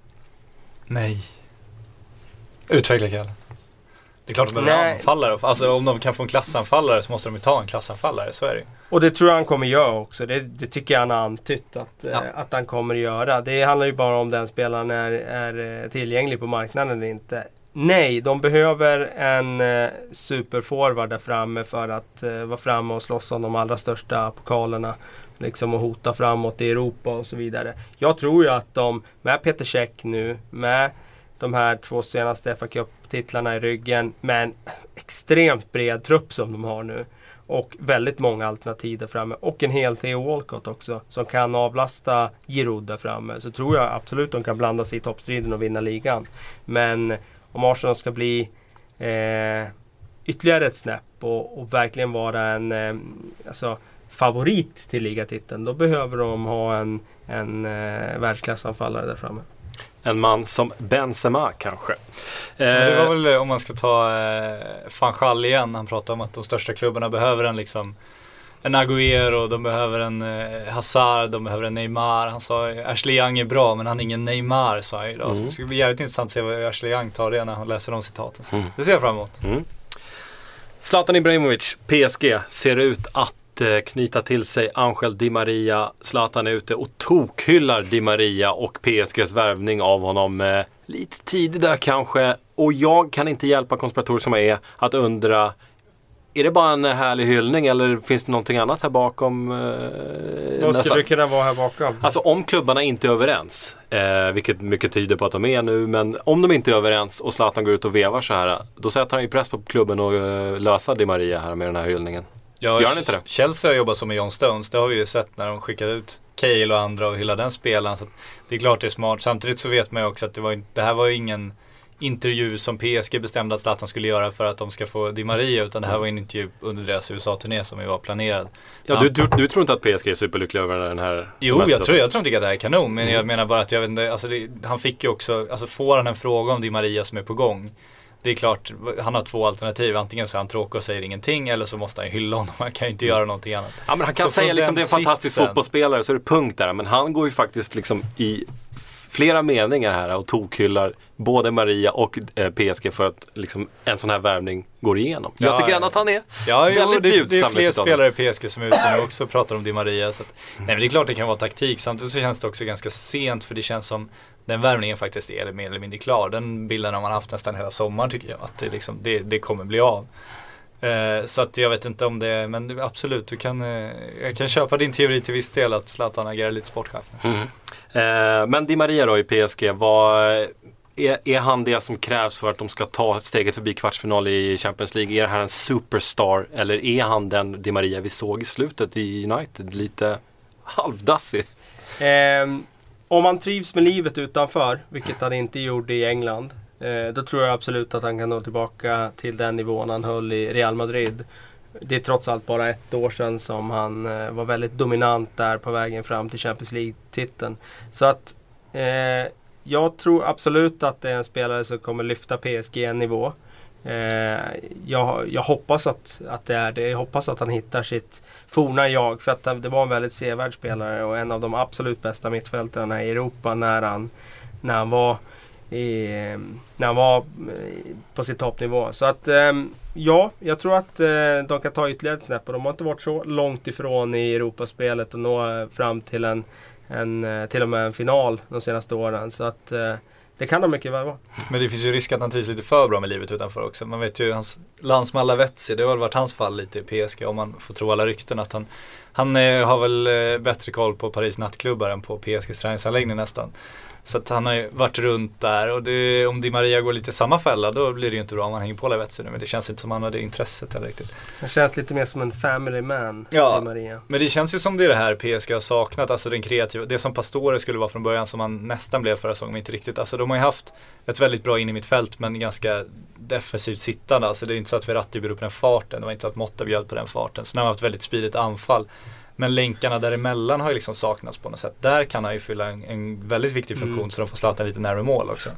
Nej. Utveckla Kalle. Det är klart att de är anfallare. Alltså om de kan få en klassanfallare så måste de ju ta en klassanfallare, så är det. Och det tror jag han kommer göra också. Det tycker jag han har antytt att han kommer göra. Det handlar ju bara om den spelaren är tillgänglig på marknaden eller inte. Nej, de behöver en superforward där framme för att vara framme och slåss om de allra största pokalerna. Liksom och hota framåt i Europa och så vidare. Jag tror ju att de med Peter Cech nu, med de här 2 senaste FA Cup-titlarna i ryggen, med en extremt bred trupp som de har nu och väldigt många alternativ där framme och en hel Theo Walcott också som kan avlasta Giroud där framme, så tror jag absolut de kan blanda sig i toppstriden och vinna ligan. Men om Arsenal ska bli ytterligare ett snäpp och verkligen vara en favorit till ligatiteln, då behöver de ha en världsklassanfallare där framme. En man som Benzema kanske. Det var väl om man ska ta Van Gaal igen. Han pratade om att de största klubbarna behöver en Agüero, de behöver en Hazard, de behöver en Neymar. Han sa Ashley Young är bra men han är ingen Neymar, sa han idag. Så det ska bli jävligt intressant att se vad Ashley Young tar det när han läser de citaten. Det ser jag fram emot. Zlatan Ibrahimovic, PSG, ser ut att knyta till sig Angel Di Maria. Zlatan är ute och tokhyllar Di Maria och PSGs värvning av honom lite tidigt där kanske. Och jag kan inte hjälpa konspiratorer som är att undra, är det bara en härlig hyllning eller finns det någonting annat här bakom? Vad skulle det kunna vara här bakom? Alltså om klubbarna inte är överens, vilket mycket tyder på att de är nu, men om de inte är överens och Zlatan går ut och vevar så här, då sätter han ju press på klubben och lösa Di Maria här med den här hyllningen. Ja, gör han inte det? Chelsea har jobbat som med John Stones. Det har vi ju sett när de skickade ut Cale och andra och hela den spelaren. Så att det är klart det är smart. Samtidigt så vet man ju också att det här var ju ingen intervju som PSG bestämde att Zlatan skulle göra för att de ska få Di Maria, utan det här var en intervju under deras USA-turné som ju var planerad. Ja, du tror inte att PSG är superlyckliga över den här? Jo, jag tror inte att det är kanon, men jag menar bara att jag vet inte, alltså han fick ju också, alltså får han en fråga om Di Maria som är på gång, det är klart, han har 2 alternativ. Antingen så är han tråkig och säger ingenting, eller så måste han hylla honom. Han kan ju inte göra någonting annat. Ja, men han kan säga liksom det är en fantastisk fotbollsspelare, så är det punkt där. Men han går ju faktiskt liksom i flera meningar här och tokhyllar både Maria och PSG för att liksom en sån här värvning går igenom. Jag tycker ändå att han är väldigt bjudsam. Det är fler spelare i PSG som är ute nu också och pratar om Di Maria. Så att, nej, men det är klart det kan vara taktik. Samtidigt så känns det också ganska sent, för det känns som den värvningen faktiskt är mer eller mindre klar. Den bilden har man haft nästan hela sommaren, tycker jag. Att det, liksom, det kommer bli av. Så att jag vet inte om det, men absolut, jag kan köpa din teori till viss del att Zlatan agerar lite sportchef. Men Di Maria då i PSG, är han det som krävs för att de ska ta steget förbi kvartsfinal i Champions League? Är det här en superstar, eller är han den Di Maria vi såg i slutet i United, lite halvdassig? Om han trivs med livet utanför, vilket han inte gjorde i England, då tror jag absolut att han kan nå tillbaka till den nivån han höll i Real Madrid. Det är trots allt bara 1 år sedan som han var väldigt dominant där på vägen fram till Champions League-titeln. Så att jag tror absolut att det är en spelare som kommer lyfta PSG en nivå. Jag hoppas att det är det. Jag hoppas att han hittar sitt forna jag, för att det var en väldigt sevärd spelare och en av de absolut bästa mittfältarna i Europa när han var på sin toppnivå. Så att ja, jag tror att de kan ta ytterligare ett snäpp, och de har inte varit så långt ifrån i Europaspelet och nå fram till till och med en final de senaste åren. Så att det kan de mycket väl vara. Men det finns ju risk att han trivs lite för bra med livet utanför också. Man vet ju hans landsman Lavezzi, det har väl varit hans fall lite i PSG, om man får tro alla rykten, att han har väl bättre koll på Paris nattklubbar än på PSGs träningsanläggning nästan. Så att han har ju varit runt där, och om Di Maria går lite samma fälla, då blir det ju inte bra om han hänger på Lavezzi nu, men det känns inte som han har det intresset heller riktigt. Han känns lite mer som en family man, Di Maria. Men det känns ju som det här PSG har saknat, alltså den kreativa, det som Pastore skulle vara från början, som han nästan blev förra säsongen, men inte riktigt. Alltså de har ju haft ett väldigt bra in i mitt fält, men ganska defensivt sittande. Alltså det är inte så att Verratti bjöd på den farten, det var inte så att Motta bjöd på den farten. Så de har haft väldigt spidigt anfall. Men länkarna däremellan har ju liksom saknats på något sätt. Där kan han ju fylla en väldigt viktig funktion, så de får Zlatan lite närmare mål också.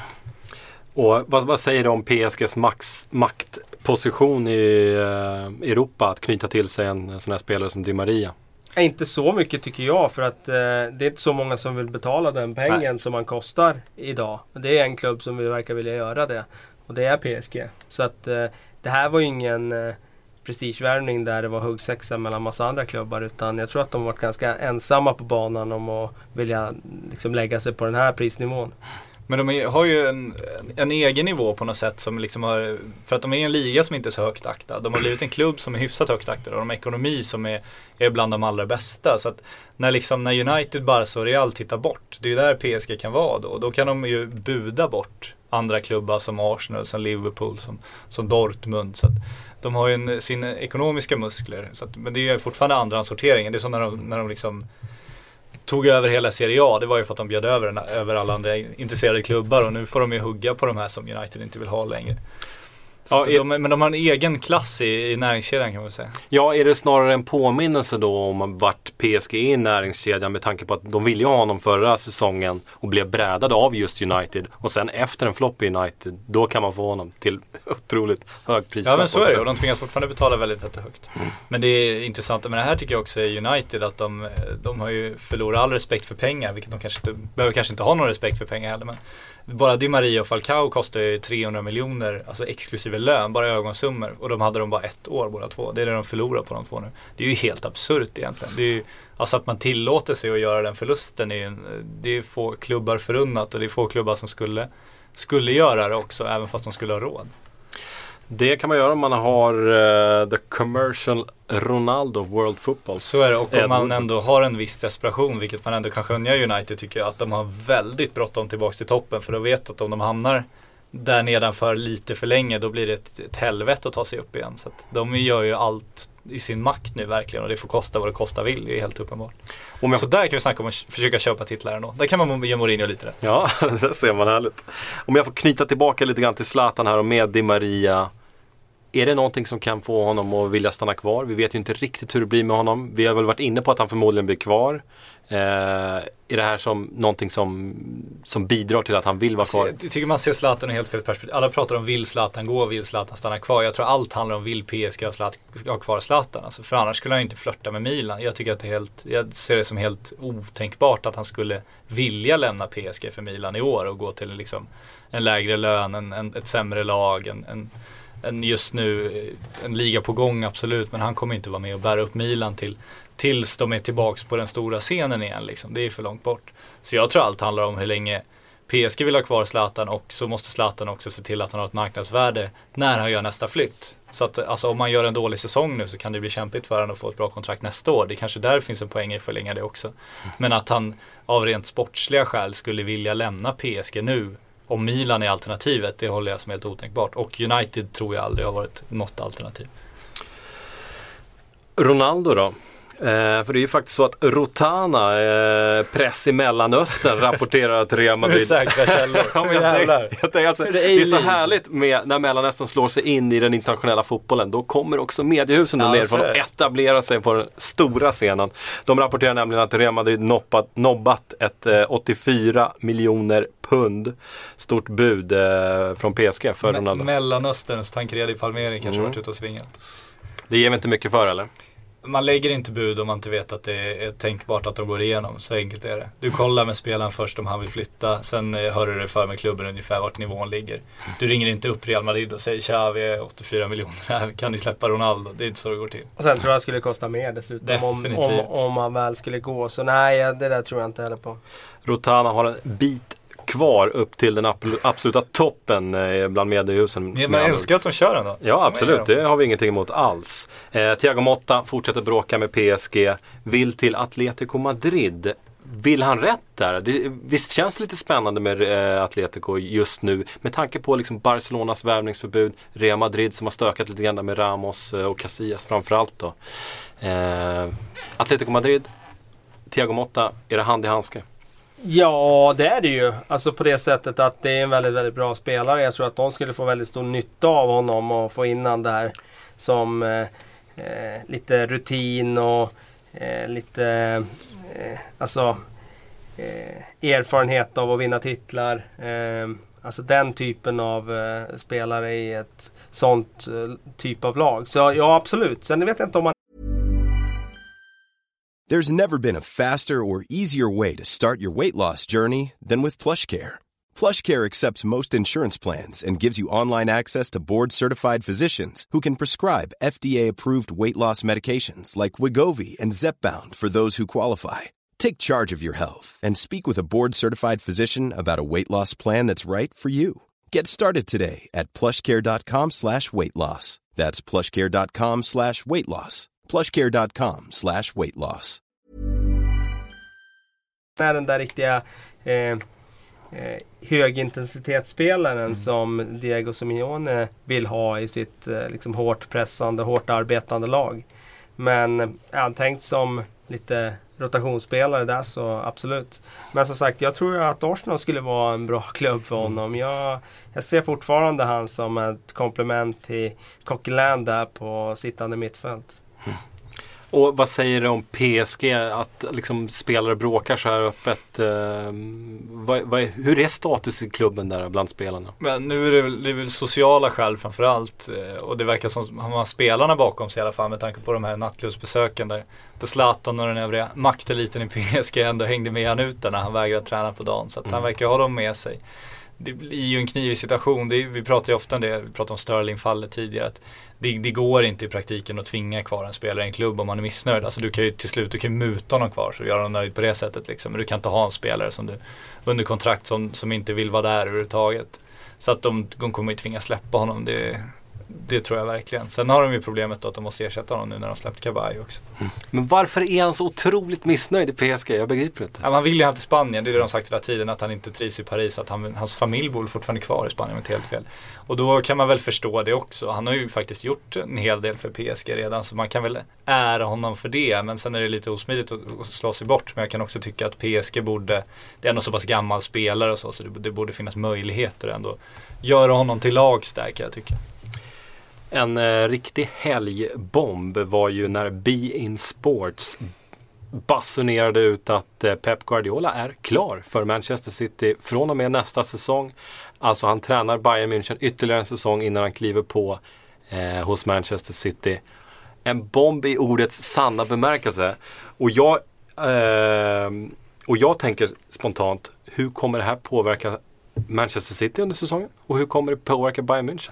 Och vad säger du om PSGs maktposition i Europa, att knyta till sig en sån här spelare som Di Maria? Inte så mycket tycker jag, för att det är inte så många som vill betala den pengen som man kostar idag. Det är en klubb som verkar vilja göra det, och det är PSG. Så att det här var ju ingen prestigevärvning där det var huggsexa mellan massa andra klubbar, utan jag tror att de varit ganska ensamma på banan om att vilja liksom lägga sig på den här prisnivån. Men de har ju en egen nivå på något sätt, som liksom har, för att de är en liga som inte är så högt aktad. De har blivit en klubb som är hyfsat högt aktad, och de har ekonomi som är bland de allra bästa. Så att när United, Barca och Real tittar bort, det är ju där PSG kan vara då. Och då kan de ju buda bort andra klubbar som Arsenal, som Liverpool, som Dortmund. Så att de har ju sina ekonomiska muskler. Så att, men det är ju fortfarande andrahandssorteringen. Det är så när de liksom tog över hela Serie A, det var ju för att de bjöd över alla andra intresserade klubbar, och nu får de ju hugga på de här som United inte vill ha längre. Men de har en egen klass i näringskedjan, kan man säga. Ja, är det snarare en påminnelse då om vart PSG är i näringskedjan, med tanke på att de ville ha honom förra säsongen och blev brädade av just United, och sen efter en flopp i United, då kan man få honom till otroligt hög pris. Ja, men så är det, och de tvingas fortfarande betala väldigt, väldigt högt. Men det är intressant, men det här tycker jag också är United, att de har ju förlorat all respekt för pengar, vilket de kanske inte ha någon respekt för pengar heller, men bara Di Maria och Falcao kostar ju 300 miljoner, alltså exklusive lön, bara ögonsummor, och de hade dem bara 1 år båda två. Det är det de förlorar på de två nu. Det är ju helt absurt egentligen. Det är ju, alltså att man tillåter sig att göra den förlusten det är få klubbar förunnat, och det är få klubbar som skulle göra det också, även fast de skulle ha råd. Det kan man göra om man har the commercial Ronaldo of World Football. Så är det, och om man ändå har en viss desperation, vilket man ändå kan skönja i United, tycker jag att de har väldigt bråttom tillbaka till toppen, för de vet att om de hamnar där nedanför lite för länge, då blir det ett helvete att ta sig upp igen. Så att de gör ju allt i sin makt nu verkligen, och det får kosta vad det kosta vill, det är helt uppenbart. Så där kan vi snacka om att försöka köpa titlar ändå. Där kan man ge Mourinho lite rätt. Ja, det ser man härligt. Om jag får knyta tillbaka lite grann till Zlatan här och med Di Maria. Är det någonting som kan få honom att vilja stanna kvar? Vi vet ju inte riktigt hur det blir med honom. Vi har väl varit inne på att han förmodligen blir kvar. Är det här som någonting som bidrar till att han vill vara kvar? Jag tycker man ser Zlatan i helt fel perspektiv. Alla pratar om vill Zlatan gå, vill Zlatan stanna kvar. Jag tror allt handlar om vill PSG ha kvar Zlatan. Alltså, för annars skulle han inte flirta med Milan. Jag tycker att jag ser det som helt otänkbart att han skulle vilja lämna PSG för Milan i år och gå till liksom en lägre lön, ett sämre lag, en just nu en liga på gång, absolut, men han kommer inte vara med och bära upp Milan tills de är tillbaks på den stora scenen igen liksom. Det är för långt bort. Så jag tror allt handlar om hur länge PSG vill ha kvar Zlatan, och så måste Zlatan också se till att han har ett marknadsvärde när han gör nästa flytt. Så att alltså, om man gör en dålig säsong nu så kan det bli kämpigt för honom att få ett bra kontrakt nästa år. Det kanske där finns en poäng i att förlänga det också. Men att han av rent sportsliga skäl skulle vilja lämna PSG nu om Milan är alternativet, det håller jag som helt otänkbart. Och United tror jag aldrig har varit något alternativ. Ronaldo då? För det är ju faktiskt så att Rotana, press i Mellanöstern, rapporterar att Real Madrid... Säkra källor. Det är så härligt med när Mellanöstern slår sig in i den internationella fotbollen. Då kommer också mediehusen där nere för att etablera sig på den stora scenen. De rapporterar nämligen att Real Madrid nobbat ett 84 miljoner pund stort bud från PSG för Ronaldo. Mellanösterns Tancredi Palmeri kanske varit ute och svingat. Det ger vi inte mycket för, eller? Man lägger inte bud om man inte vet att det är tänkbart att de går igenom. Så enkelt är det. Du kollar med spelaren först om han vill flytta. Sen hör du det för med klubben ungefär vart nivån ligger. Du ringer inte upp Real Madrid och säger tja, vi är 84 miljoner. Kan ni släppa Ronaldo? Det är inte så det går till. Och sen tror jag skulle kosta mer dessutom om han väl skulle gå. Så nej, det där tror jag inte heller på. Rotana har en bit kvar upp till den absoluta toppen bland mediehusen. Men man älskar att de kör den då. Ja, absolut. Det har vi ingenting emot alls. Thiago Motta fortsätter bråka med PSG. Vill till Atletico Madrid. Vill han rätt där? Visst känns det lite spännande med Atletico just nu. Med tanke på liksom Barcelonas värvningsförbud. Real Madrid som har stökat lite grann med Ramos och Casillas framförallt då. Atletico Madrid. Thiago Motta, är det hand i handske? Ja, det är det ju. Alltså på det sättet att det är en väldigt, väldigt bra spelare. Jag tror att de skulle få väldigt stor nytta av honom och få in han där som lite rutin och lite erfarenhet av att vinna titlar. Alltså den typen av spelare i ett sånt typ av lag. Så ja, absolut. Sen vet jag inte om man... There's never been a faster or easier way to start your weight loss journey than with PlushCare. PlushCare accepts most insurance plans and gives you online access to board-certified physicians who can prescribe FDA-approved weight loss medications like Wegovy and Zepbound for those who qualify. Take charge of your health and speak with a board-certified physician about a weight loss plan that's right for you. Get started today at plushcare.com/weightloss. That's plushcare.com/weightloss. plushcare.com/weightloss. När den där riktiga högintensitetsspelaren som Diego Simeone vill ha i sitt liksom hårt pressande, hårt arbetande lag. Men är han tänkt som lite rotationsspelare där, så absolut. Men som sagt, jag tror att Arsenal skulle vara en bra klubb för honom. Jag ser fortfarande han som ett komplement till Coquelin där på sittande mittfält. Och vad säger du om PSG, att liksom spelare bråkar så här öppet? Hur är status i klubben där bland spelarna? Men nu är det väl sociala skäl framförallt, och det verkar som att man har spelarna bakom sig i alla fall, med tanke på de här nattklubbsbesöken där Zlatan och den övriga makteliten i PSG ändå hängde med han ut när han vägrade träna på dagen, så att han verkar ha dem med sig. Det blir ju en knivig situation. Vi pratar ju ofta om det. Vi pratade om Sterling-fallet tidigare. Att det går inte i praktiken att tvinga kvar en spelare i en klubb om man är missnöjd. Alltså du kan ju till slut muta honom kvar så göra honom nöjd på det sättet. Liksom. Men du kan inte ha en spelare som du under kontrakt som inte vill vara där överhuvudtaget. Så att de kommer ju tvinga släppa honom. Det tror jag verkligen. Sen har de ju problemet då att de måste ersätta honom nu när de släppt Cabaye också. Men varför är han så otroligt missnöjd i PSG? Jag begriper inte. Ja, man vill ju ha till Spanien, det är det de sagt hela tiden, att han inte trivs i Paris, att hans familj bor fortfarande kvar i Spanien, inte helt fel. Och då kan man väl förstå det också. Han har ju faktiskt gjort en hel del för PSG redan, så man kan väl ära honom för det. Men sen är det lite osmidigt att slå sig bort. Men jag kan också tycka att PSG borde, det är ändå så pass gammal spelare och så det borde finnas möjligheter ändå. Göra honom till lags där, kan jag tycka. En riktig helgbomb var ju när beIN Sports basunerade ut att Pep Guardiola är klar för Manchester City från och med nästa säsong. Alltså han tränar Bayern München ytterligare en säsong innan han kliver på hos Manchester City. En bomb i ordets sanna bemärkelse. Och jag tänker spontant, hur kommer det här påverka Manchester City under säsongen? Och hur kommer det påverka Bayern München?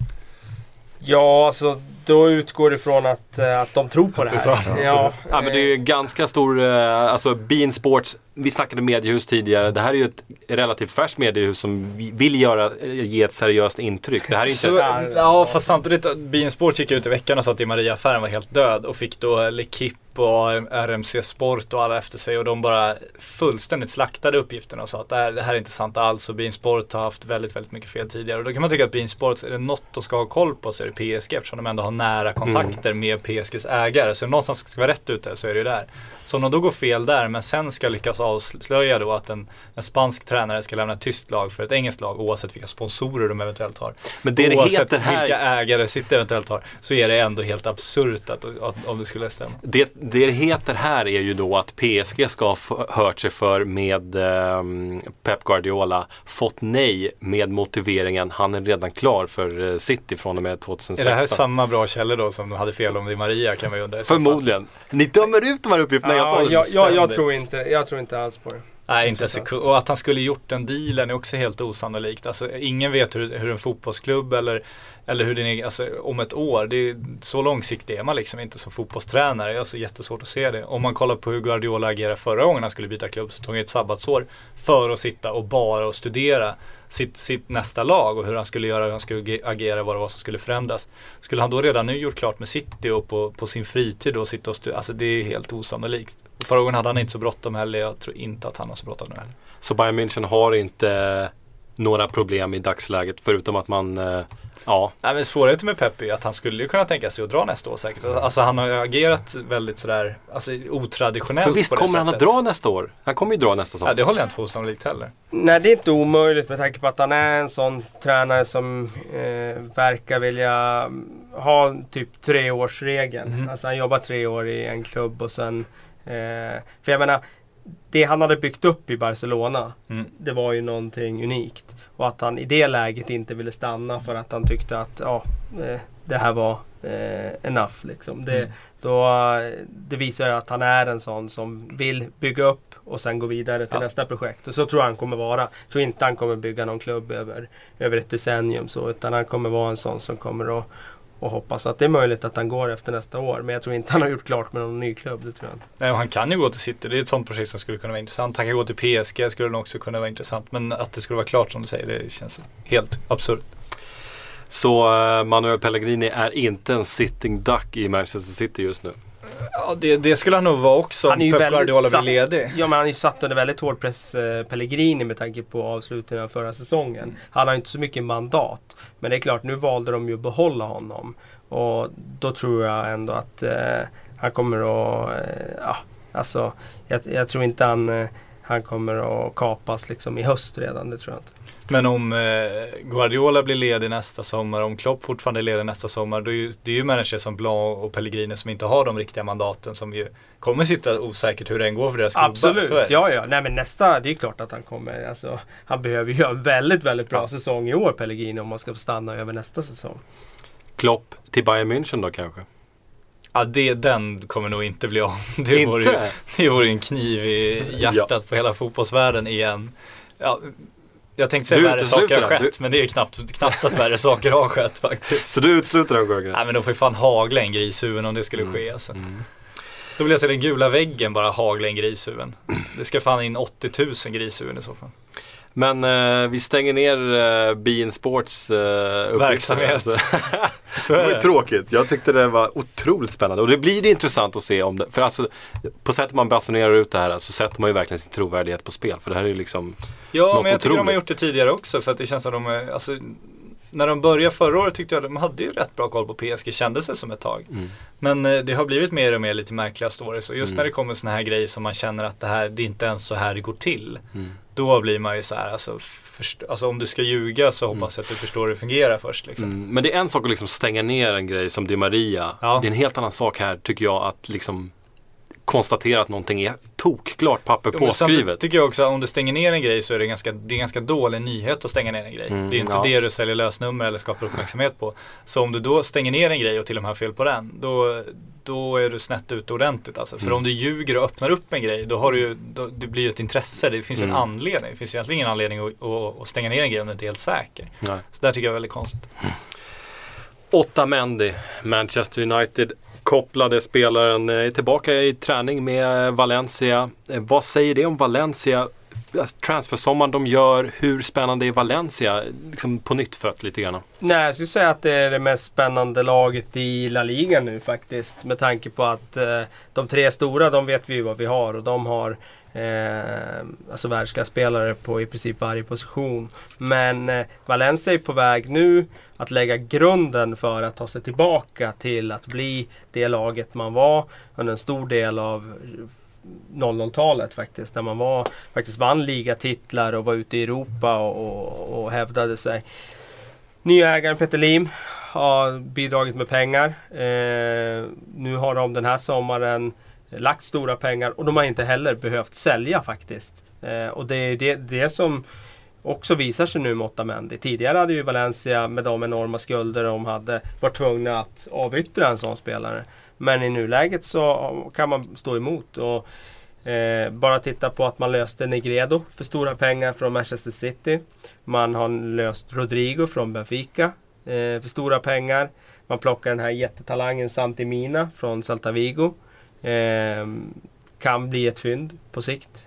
Ja, alltså då utgår det ifrån att de tror på det här. Ja, men det är ju ganska stor, alltså beIN Sports, vi snackade mediehus tidigare, det här är ju ett relativt färskt mediehus som vill ge ett seriöst intryck. Det här är inte... Ja, fast samtidigt, beIN Sports gick ut i veckan och sa att Di Maria-affären var helt död och fick då L'Equipe och RMC Sport och alla efter sig, och de bara fullständigt slaktade uppgifterna och sa att det här är inte sant alls, och beIN Sport har haft väldigt, väldigt mycket fel tidigare. Och då kan man tycka att beIN Sports, är det något de ska ha koll på, så är det PSG, eftersom de ändå har nära kontakter med PSGs ägare. Så någonstans ska vara rätt ute, så är det ju där. Så om de då går fel där, men sen ska lyckas avslöja då att en spansk tränare ska lämna ett tyst lag för ett engelskt lag, oavsett vilka sponsorer de eventuellt har. Men det oavsett vilka ägare sitter eventuellt har, så är det ändå helt absurt att om det skulle stämma. Det heter här är ju då att PSG ska ha hört sig för med Pep Guardiola, fått nej med motiveringen han är redan klar för City från och med 2016. Är det här samma bra källor då som de hade fel om Di Maria, kan man ju undra? Förmodligen. Ni dömer ut de här uppgifterna. Jag tror inte alls på det. Nej, inte sekund. Och att han skulle gjort den dealen är också helt osannolikt. Alltså, ingen vet hur en fotbollsklubb eller hur den är, alltså, om ett år. Det är, så långsiktig är man liksom inte som fotbollstränare. Det är alltså jättesvårt att se det. Om man kollar på hur Guardiola agerade förra gången han skulle byta klubb, så tog han ett sabbatsår för att sitta och bara studera sitt nästa lag och hur han skulle göra, hur han skulle agera, vad som skulle förändras. Skulle han då redan nu gjort klart med City och på sin fritid och sitta och alltså det är helt osannolikt. Förra gången hade han inte så bråttom heller. Jag tror inte att han har så bråttom nu heller. Så Bayern München har inte några problem i dagsläget, förutom att man Nej, men svårigheten med Pep är att han skulle ju kunna tänka sig att dra nästa år säkert. Alltså han har ju agerat väldigt sådär, alltså otraditionellt. För visst på det kommer sättet. han att dra nästa år? Han kommer ju dra nästa säsong. Ja, det håller jag inte för osannolikt heller. Nej, det är inte omöjligt med tanke på att han är en sån tränare som verkar vilja ha typ 3-årsregeln. Alltså han jobbar 3 år i en klubb och sen för jag menar, det han hade byggt upp i Barcelona, det var ju någonting unikt. Och att han i det läget inte ville stanna för att han tyckte att det här var enough. Liksom. Det visar ju att han är en sån som vill bygga upp och sen gå vidare till nästa projekt. Och så tror jag han kommer vara. Jag tror inte han kommer bygga någon klubb över ett decennium. Utan han kommer vara en sån som kommer att hoppas att det är möjligt att han går efter nästa år. Men jag tror inte han har gjort klart med någon ny klubb, det tror jag inte. Nej, och han kan ju gå till City. Det är ett sånt projekt som skulle kunna vara intressant. Han kan gå till PSG, skulle nog också kunna vara intressant. Men att det skulle vara klart som du säger, det känns helt absurt. Så Manuel Pellegrini är inte en sitting duck i Manchester City just nu? Ja, det skulle han nog vara också om Pep Guardiola blir ledig. Ja, men han är ju satt under väldigt hård press, Pellegrini, med tanke på avslutningen av förra säsongen. Han har inte så mycket mandat. Men det är klart, nu valde de ju att behålla honom. Och då tror jag ändå att han kommer att... jag tror inte han kommer att kapas liksom i höst redan, det tror jag inte. Men om Guardiola blir ledig nästa sommar, om Klopp fortfarande är ledig nästa sommar, då är det ju människor som Blanc och Pellegrini som inte har de riktiga mandaten, som ju kommer sitta osäkert hur det än går för deras klubbar. Absolut, ja. Nej, men nästa, det är klart att han kommer, alltså, han behöver göra en väldigt, väldigt bra säsong i år, Pellegrini, om man ska stanna över nästa säsong. Klopp till Bayern München då kanske? Ja, den kommer nog inte bli av. Det vore en kniv i hjärtat på hela fotbollsvärlden igen. Ja, jag tänkte säga värre saker har skett, men det är knappt att värre saker har skett faktiskt. Så du utesluter de gångerna? Nej, men då får ju fan hagla en grishuvud om det skulle ske. Alltså. Då vill jag se den gula väggen bara hagla en grishuvud. Det ska fan in 80 000 grishuvuden i så fall. Men vi stänger ner Bein Sports verksamhet. Så det var tråkigt. Jag tyckte det var otroligt spännande. Och det blir intressant att se om det. För alltså, på sättet man basunerar ut det här så sätter man ju verkligen sin trovärdighet på spel. För det här är ju liksom ja, men jag tycker de har gjort det tidigare också. För att det känns som de alltså, när de började förra året tyckte jag att de hade ju rätt bra koll på PSG, kändes det som ett tag. Men det har blivit mer och mer lite märkliga stories. Och just när det kommer såna här grejer som man känner att det är inte ens så här det går till. Då blir man ju så här, alltså om du ska ljuga så hoppas jag att du förstår hur det fungerar först. Liksom. Men det är en sak att liksom stänga ner en grej som Di Maria. Ja. Det är en helt annan sak här tycker jag att liksom konstatera att någonting är tokklart papper påskrivet. Tycker jag också att om du stänger ner en grej så är det en ganska dålig nyhet att stänga ner en grej. Det är inte det du säljer lösnummer eller skapar uppmärksamhet på. Så om du då stänger ner en grej och till och med har fel på den, då är du snett ut ordentligt. Alltså. För om du ljuger och öppnar upp en grej, det blir ju ett intresse. Det finns en anledning. Det finns egentligen ingen anledning att stänga ner en grej om du inte är helt säker. Nej. Så där tycker jag är väldigt konstigt. Otamendi, Manchester United kopplade spelaren är tillbaka i träning med Valencia. Vad säger det om Valencia? Transfersommaren de gör, hur spännande är Valencia? Liksom på nytt fött lite grann. Nej, jag skulle säga att det är det mest spännande laget i La Liga nu faktiskt. Med tanke på att de tre stora, de vet vi ju vad vi har. Och de har alltså världsklasspelare på i princip varje position. Men Valencia är på väg nu att lägga grunden för att ta sig tillbaka till att bli det laget man var under en stor del av 00-talet faktiskt. När man faktiskt vann ligatitlar och var ute i Europa och hävdade sig. Nya ägaren Peter Lim har bidragit med pengar. Nu har de den här sommaren lagt stora pengar och de har inte heller behövt sälja faktiskt. Och det är det som också visar sig nu med Otamendi. Tidigare hade ju Valencia med de enorma skulder de hade varit tvungna att avyttra en sån spelare. Men i nuläget så kan man stå emot och bara titta på att man löste Negredo för stora pengar från Manchester City. Man har löst Rodrigo från Benfica för stora pengar. Man plockar den här jättetalangen Santi Mina från Celta Vigo. Kan bli ett fynd på sikt.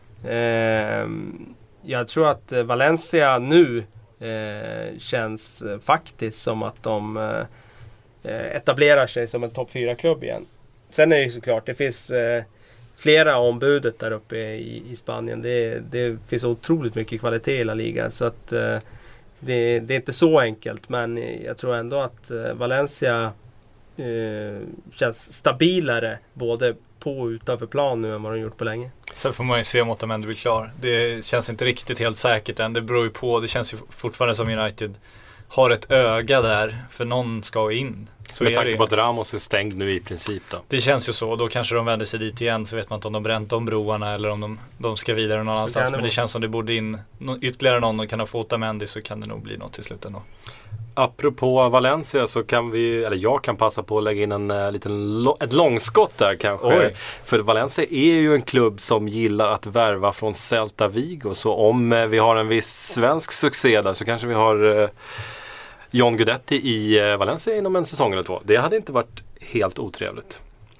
Jag tror att Valencia nu känns faktiskt som att de etablerar sig som en topp 4-klubb igen. Sen är det ju såklart, det finns flera ombudet där uppe i Spanien. Det finns otroligt mycket kvalitet i La Liga. Så att det är inte så enkelt. Men jag tror ändå att Valencia känns stabilare både på och utanför plan nu än vad de gjort på länge. Sen får man ju se om Otamendi blir klar. Det känns inte riktigt helt säkert än. Det beror ju på. Det känns ju fortfarande som United har ett öga där. För någon ska in. Så med tanke på att Ramos är stängd nu i princip då. Det känns ju så. Då kanske de vänder sig dit igen. Så vet man inte om de bränt de broarna eller om de ska vidare någon annanstans. Men det känns som det borde in ytterligare någon och kan ha få Otamendi så kan det nog bli något till slut ändå. Apropå Valencia så kan jag kan passa på att lägga in ett långskott där kanske. Oj. För Valencia är ju en klubb som gillar att värva från Celta Vigo. Så om vi har en viss svensk succé där så kanske vi har John Guidetti i Valencia inom en säsong eller två. Det hade inte varit helt otrevligt.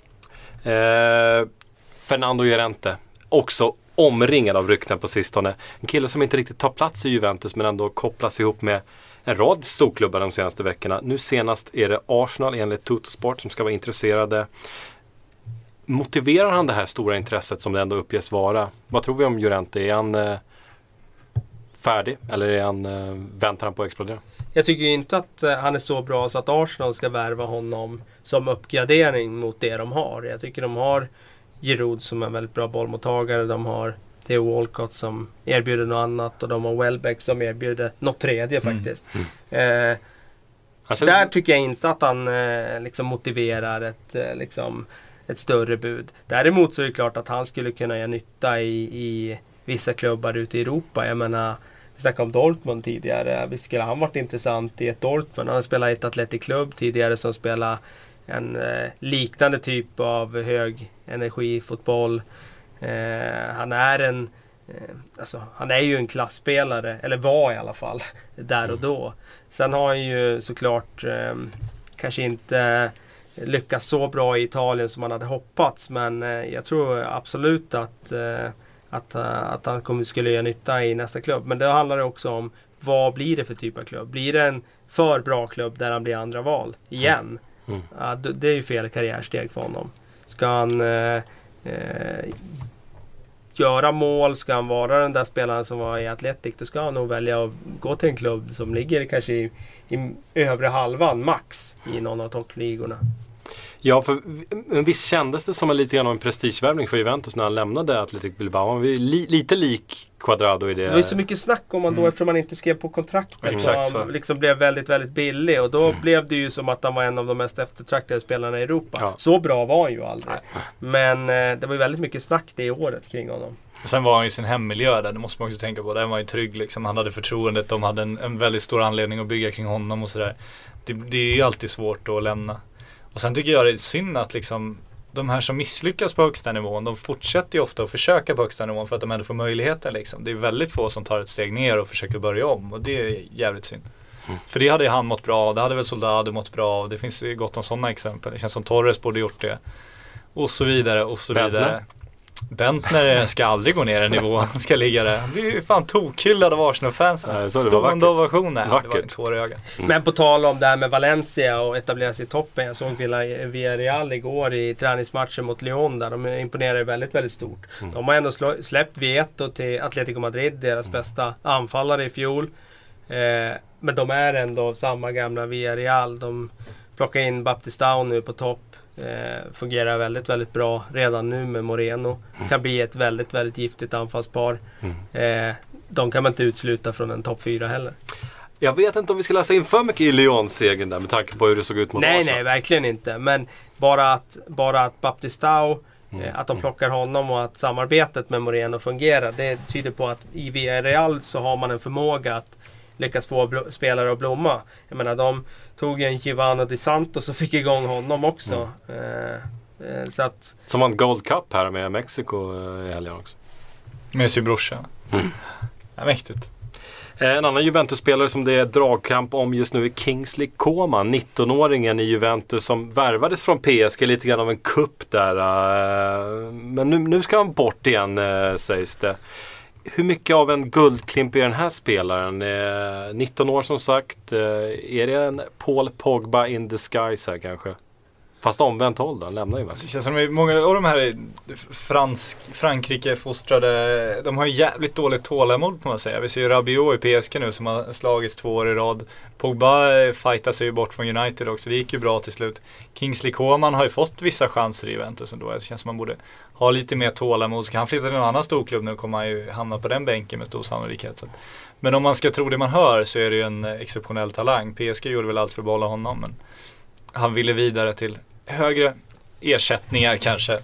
Fernando Llorente, också omringad av rykten på sistone. En kille som inte riktigt tar plats i Juventus men ändå kopplas ihop med en rad storklubbar de senaste veckorna. Nu senast är det Arsenal enligt Tuttosport som ska vara intresserade. Motiverar han det här stora intresset som det ändå uppges vara? Vad tror vi om Llorente? Är han färdig eller väntar han på att explodera? Jag tycker inte att han är så bra så att Arsenal ska värva honom som uppgradering mot det de har. Jag tycker de har Giroud som är en väldigt bra bollmottagare. De har Theo Walcott som erbjuder något annat och de har Welbeck som erbjuder något tredje faktiskt. Där tycker jag inte att han liksom motiverar ett större bud. Däremot så är det klart att han skulle kunna göra nytta i vissa klubbar ute i Europa. Jag menar, vi snackade om Dortmund tidigare. Visst skulle han varit intressant i ett Dortmund. Han har spelat i ett Athletic-klubb tidigare som spelar en liknande typ av hög energifotboll. Han är ju en klassspelare, eller var i alla fall där och då. Sen har han ju såklart kanske inte lyckats så bra i Italien som man hade hoppats, men jag tror absolut att att han skulle göra nytta i nästa klubb. Men det handlar också om vad blir det för typ av klubb. Blir det en för bra klubb där han blir andra val igen? Ja, det är ju fel karriärsteg för honom. Ska han göra mål, ska han vara den där spelaren som var i Athletic, då ska han nog välja att gå till en klubb som ligger kanske i övre halvan max i någon av toppligorna. Ja, för visst kändes det som lite grann av en prestigevärvning för Juventus när han lämnade Athletic Bilbao. Han var lite lik Cuadrado i det. Det var ju så mycket snack om han då eftersom han inte skrev på kontraktet. Exakt, han liksom blev väldigt, väldigt billig. Och då blev det ju som att han var en av de mest eftertraktade spelarna i Europa. Ja. Så bra var han ju aldrig. Men det var ju väldigt mycket snack det året kring honom. Sen var han ju sin hemmiljö där, det måste man också tänka på. Där var ju trygg liksom. Han hade förtroendet, de hade en väldigt stor anledning att bygga kring honom och sådär. Det är ju alltid svårt att lämna. Och sen tycker jag det är synd att liksom, de här som misslyckas på högsta nivån, de fortsätter ju ofta att försöka på högsta nivån för att de ändå får möjligheter liksom. Det är väldigt få som tar ett steg ner och försöker börja om, och det är jävligt synd. För det hade han mått bra av, det hade väl Soldado mått bra av, det finns ju gott om sådana exempel. Det känns som Torres borde gjort det. Och så vidare, och så vidare. Bentner ska aldrig gå ner i nivå, han ska ligga där. Han blir ju fan tokhyllad av Arsenal-fansen. Stående ovationer. Ja, det var en tår i ögat. Men på tal om det här med Valencia och etablera sig i toppen. Jag såg Villarreal igår i träningsmatchen mot Lyon där. De imponerar väldigt, väldigt stort. De har ändå släppt Vieto till Atletico Madrid, deras bästa anfallare i fjol. Men de är ändå samma gamla Villarreal. De plockar in Baptistao nu på topp. Fungerar väldigt, väldigt bra redan nu med Moreno. Kan bli ett väldigt, väldigt giftigt anfallspar. De kan man inte utsluta från en topp 4 heller. Jag vet inte om vi ska läsa in för mycket i Lyon-segern där med tanke på hur det såg ut mot Arsenal. Nej, verkligen inte. Men bara att Baptistao, att de plockar honom och att samarbetet med Moreno fungerar, det tyder på att i Villarreal så har man en förmåga att lyckas få spelare att blomma. Jag menar, de tog en Givano Di Santos och fick igång honom också. Så att, som vann Gold Cup här med Mexiko i helgen också. Med sin brorsa. Ja, mäktigt. En annan Juventus-spelare som det är dragkamp om just nu är Kingsley Coman, 19-åringen i Juventus som värvades från PSG, lite grann av en kupp där. Men nu ska han bort igen, sägs det. Hur mycket av en guldklimp är den här spelaren? 19 år som sagt. Är det en Paul Pogba in disguise här kanske? Fast omvänt håll då, han lämnar ju. Det känns som att många av de här Frankrike-fostrade, de har ju jävligt dåligt tålamod, kan man säga. Vi ser ju Rabiot i PSG nu som har slagits 2 år i rad. Pogba fightar sig ju bort från United också, det gick ju bra till slut. Kingsley Coman har ju fått vissa chanser i Juventus ändå. Det känns som att man borde ha lite mer tålamod. Ska han flytta till en annan storklubb nu kommer han ju hamna på den bänken med stor sannolikhet. Men om man ska tro det man hör så är det ju en exceptionell talang. PSG gjorde väl allt för att behålla honom, men han ville vidare till högre ersättningar kanske.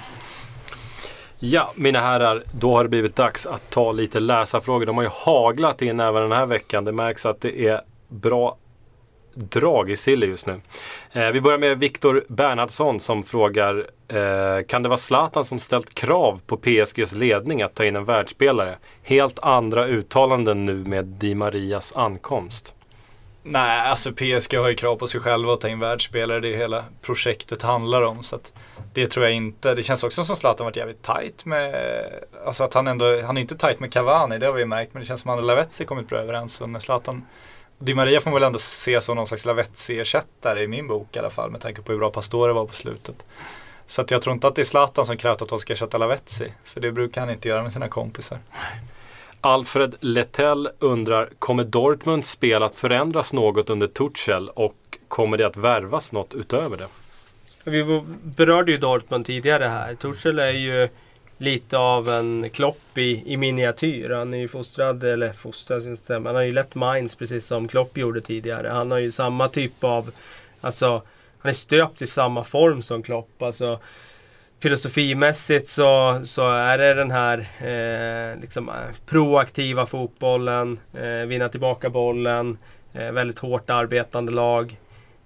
Ja, mina herrar, då har det blivit dags att ta lite läsarfrågor. De har ju haglat in även den här veckan. Det märks att det är bra drag i Silly just nu. Vi börjar med Viktor Bernhardsson som frågar, kan det vara Zlatan som ställt krav på PSGs ledning att ta in en världsspelare? Helt andra uttalanden nu med Di Marias ankomst. Nej, alltså PSG har ju krav på sig själva att ta in världsspelare. Det är hela projektet handlar om. Så att det tror jag inte. Det känns också som Zlatan varit jävligt tajt med... Alltså att han är inte tajt med Cavani, det har vi märkt. Men det känns som att han och Lavezzi kommit bra överens. Och med Zlatan... Di Maria får man väl ändå se som någon slags Lavezzi-ersättare i min bok i alla fall. Med tanke på hur bra Pastore var på slutet. Så att jag tror inte att det är Zlatan som krävt att de ska ersätta Lavezzi. För det brukar han inte göra med sina kompisar. Alfred Lettell undrar, kommer Dortmunds spel att förändras något under Tuchel och kommer det att värvas något utöver det? Vi berörde ju Dortmund tidigare här. Tuchel är ju lite av en Klopp i miniatyr. Han är ju fostrad, han har ju lett Mainz precis som Klopp gjorde tidigare. Han har ju samma typ av, alltså han är stöpt i samma form som Klopp. Alltså filosofimässigt så är det den här liksom proaktiva fotbollen, vinna tillbaka bollen, väldigt hårt arbetande lag.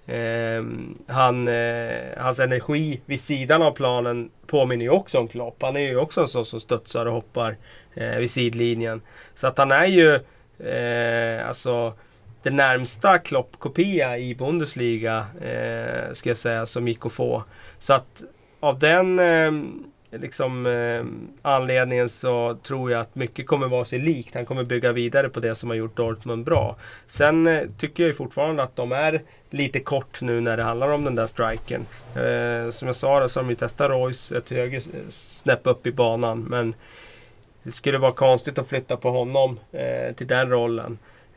Hans energi vid sidan av planen påminner ju också om Klopp. Han är ju också en sån som studsar och hoppar vid sidlinjen. Så att han är ju alltså det närmsta Klopp-kopia i Bundesliga ska jag säga som gick att få. Så att av den liksom anledningen så tror jag att mycket kommer vara sig likt. Han kommer bygga vidare på det som har gjort Dortmund bra. Sen tycker jag ju fortfarande att de är lite kort nu när det handlar om den där striken. Som jag sa då, så har de ju testat Royce ett högre snäpp upp i banan, men det skulle vara konstigt att flytta på honom till den rollen.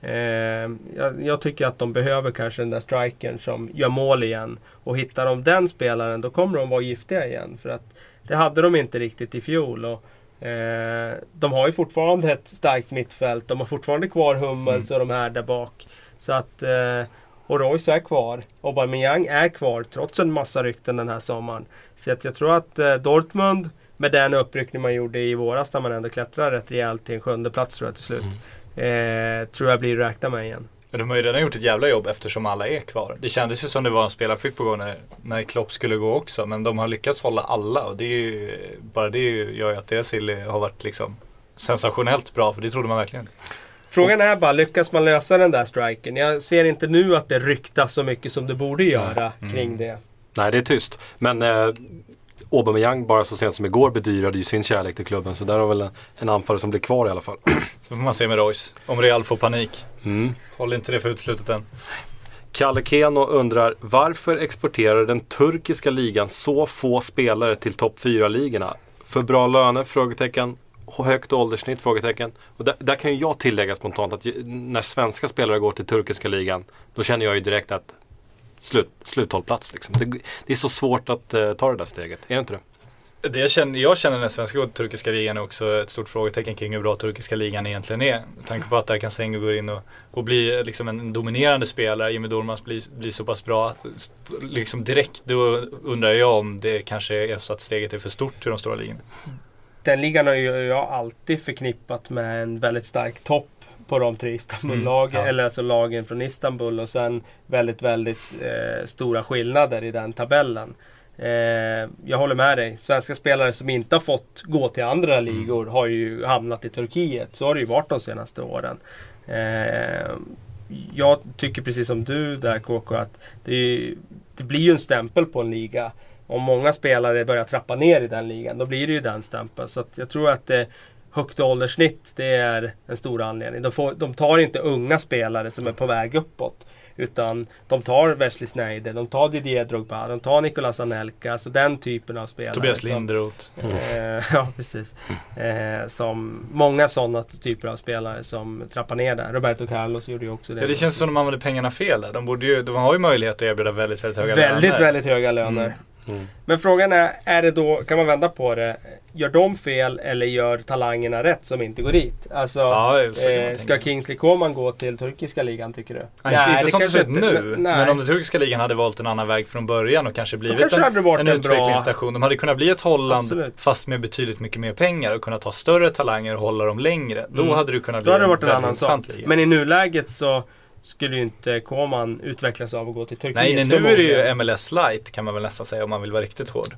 Jag tycker att de behöver kanske den där strikern som gör mål igen. Och hittar de den spelaren, då kommer de vara giftiga igen. För att det hade de inte riktigt i fjol. Och, de har ju fortfarande ett starkt mittfält. De har fortfarande kvar Hummels och de här där bak. Så att, och Royce är kvar. Aubameyang är kvar trots en massa rykten den här sommaren. Så att jag tror att Dortmund, med den uppryckning man gjorde i våras när man ändå klättrar rätt rejält till en 7:e plats tror jag till slut. Tror jag blir räkna med igen. Men de har ju redan gjort ett jävla jobb eftersom alla är kvar. Det kändes ju som det var en spelarflykt på gång när Klopp skulle gå också. Men de har lyckats hålla alla och det är ju, bara det gör ju att deras silly har varit liksom sensationellt bra, för det trodde man verkligen. Frågan är bara, lyckas man lösa den där striken? Jag ser inte nu att det ryktas så mycket som det borde göra kring det. Nej, det är tyst. Men Aubameyang bara så sent som igår bedyrade ju sin kärlek till klubben, så där har väl en anfallare som blir kvar i alla fall. Så får man se med Royce, om Real får panik. Håll inte det för utslutet än. Kalle Keno undrar, varför exporterar den turkiska ligan så få spelare till topp 4-ligorna? För bra löner? Frågetecken. Högt ålderssnitt? Frågetecken. Och där kan ju jag tillägga spontant att när svenska spelare går till turkiska ligan, då känner jag ju direkt att sluthållplats liksom. Det är så svårt att ta det där steget, är det inte det? Jag känner den svenska och turkiska ligan är också ett stort frågetecken kring hur bra turkiska ligan egentligen är. Med tanke på att där kan Senghor gå in och bli liksom en dominerande spelare. Jimmy Durmaz blir så pass bra. Liksom direkt då undrar jag om det kanske är så att steget är för stort till de stora ligorna. Den ligan har ju jag alltid förknippat med en väldigt stark topp på de 3 Istanbul-lagen, eller alltså lagen från Istanbul, och sen väldigt, väldigt stora skillnader i den tabellen. Jag håller med dig. Svenska spelare som inte har fått gå till andra ligor har ju hamnat i Turkiet. Så har det ju varit de senaste åren. Jag tycker precis som du där, KK, att det blir ju en stämpel på en liga. Om många spelare börjar trappa ner i den ligan, då blir det ju den stämpeln. Så att jag tror att högt ålderssnitt, det är en stor anledning. De tar inte unga spelare som är på väg uppåt, utan de tar Wesley Sneijder, de tar Didier Drogba, de tar Nicolas Anelka, alltså den typen av spelare. Tobias Linderoth. Ja, precis. Som många sådana typer av spelare som trappar ner där. Roberto Carlos gjorde ju också det. Ja, det känns som att de använder pengarna fel där. De har ju möjlighet att erbjuda väldigt, väldigt höga löner. Väldigt höga löner. Men frågan är det då, kan man vända på det, gör de fel eller gör talangerna rätt som inte går dit? Alltså, ska Kingsley Coman gå till turkiska ligan, tycker du? Nej, inte som det ser ut nu. Men om den turkiska ligan hade valt en annan väg från början och kanske blivit en utvecklingsstation. De hade kunnat bli ett Holland fast med betydligt mycket mer pengar och kunna ta större talanger och hålla dem längre. Då hade det kunnat bli en intressant liga. Men i nuläget så skulle ju inte Koman utvecklas av att gå till Turkiet. Nej, nu är det ju MLS Light, kan man väl nästan säga, om man vill vara riktigt hård.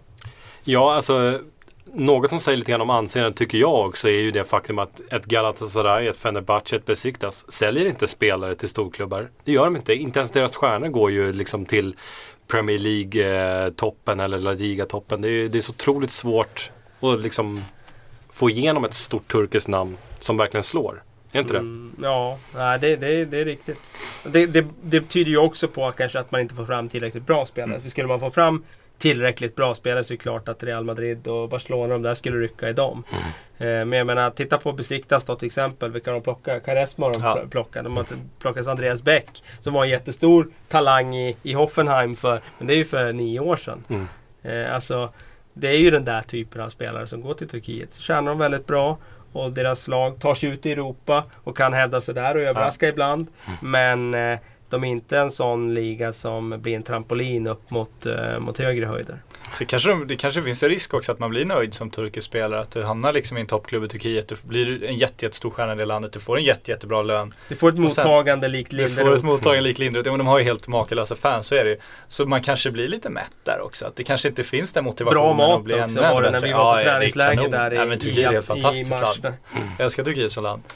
Ja, alltså något som säger lite grann om anseendet tycker jag också är ju det faktum att ett Galatasaray, ett Fenerbahce, ett Besiktas säljer inte spelare till storklubbar. Det gör de inte. Inte ens deras stjärnor går ju liksom till Premier League-toppen eller La Liga-toppen. Det är så otroligt svårt att liksom få igenom ett stort turkiskt namn som verkligen slår. Är inte det? Ja, det är riktigt. Det tyder ju också på kanske att man inte får fram tillräckligt bra spelare. För skulle man få fram tillräckligt bra spelare så är det klart att Real Madrid och Barcelona, de där skulle rycka i dem. Men jag menar, titta på Besiktas då till exempel. Vilka de plockar? Karesma de plockar. De har plockat Andreas Beck som var en jättestor talang i Hoffenheim men det är ju för 9 år sedan. Alltså, det är ju den där typen av spelare som går till Turkiet. Så tjänar de väldigt bra. Och deras lag tar sig ut i Europa och kan hävda sig där och överraska ibland. Men de är inte en sån liga som blir en trampolin upp mot högre höjder. Så det kanske finns en risk också att man blir nöjd som turkisk spelare. Att du hamnar liksom i en toppklubb i Turkiet. Du blir en jättestor stjärna i det landet. Du får en jättebra lön. Du får ett mottagande likt Linderoth. Du får ett mottagande likt Linderoth. Men de har ju helt makalösa fans, så är det ju. Så man kanske blir lite mätt där också. Att det kanske inte finns den motivationen. Bra mat att bli också var det när vi var på träningsläger där i helt fantastiskt land. Jag älskar Turkiet som land.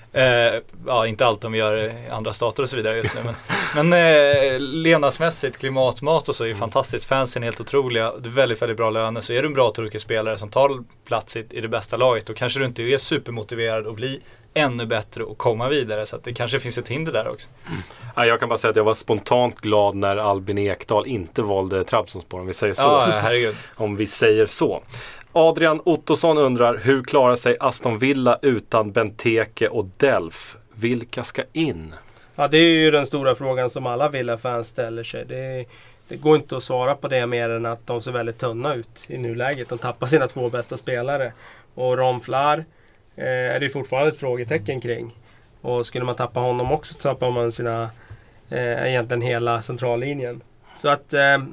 Inte allt de gör i andra stater och så vidare just nu. Men levnadsmässigt, klimatmat och så är ju fantastiskt. Fansen är helt otroliga. Du väldigt, väldigt bra löner, så är du en bra turkisk-spelare som tar plats i det bästa laget, då kanske du inte är supermotiverad att bli ännu bättre och komma vidare, så att det kanske finns ett hinder där också. Ja, jag kan bara säga att jag var spontant glad när Albin Ekdal inte valde Trabzonspor, om vi säger så. Ja, herregud. Om vi säger så. Adrian Ottosson undrar, hur klarar sig Aston Villa utan Benteke och Delf? Vilka ska in? Ja, det är ju den stora frågan som alla Villa-fans ställer sig. Det går inte att svara på det mer än att de ser väldigt tunna ut i nuläget. De tappar sina 2 bästa spelare. Och Ron Flair är det fortfarande ett frågetecken kring. Och skulle man tappa honom också, så tappar man sina egentligen hela centrallinjen. Så att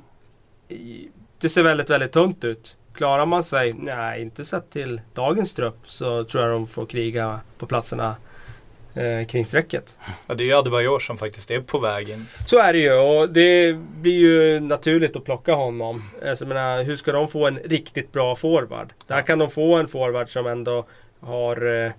det ser väldigt, väldigt tunt ut. Klarar man sig, nej, inte sett till dagens trupp, så tror jag de får kriga på platserna kring strecket. Ja, det är ju Adebayor som faktiskt är på vägen. Så är det ju, och det blir ju naturligt att plocka honom. Alltså, menar, hur ska de få en riktigt bra forward? Där kan de få en forward som ändå har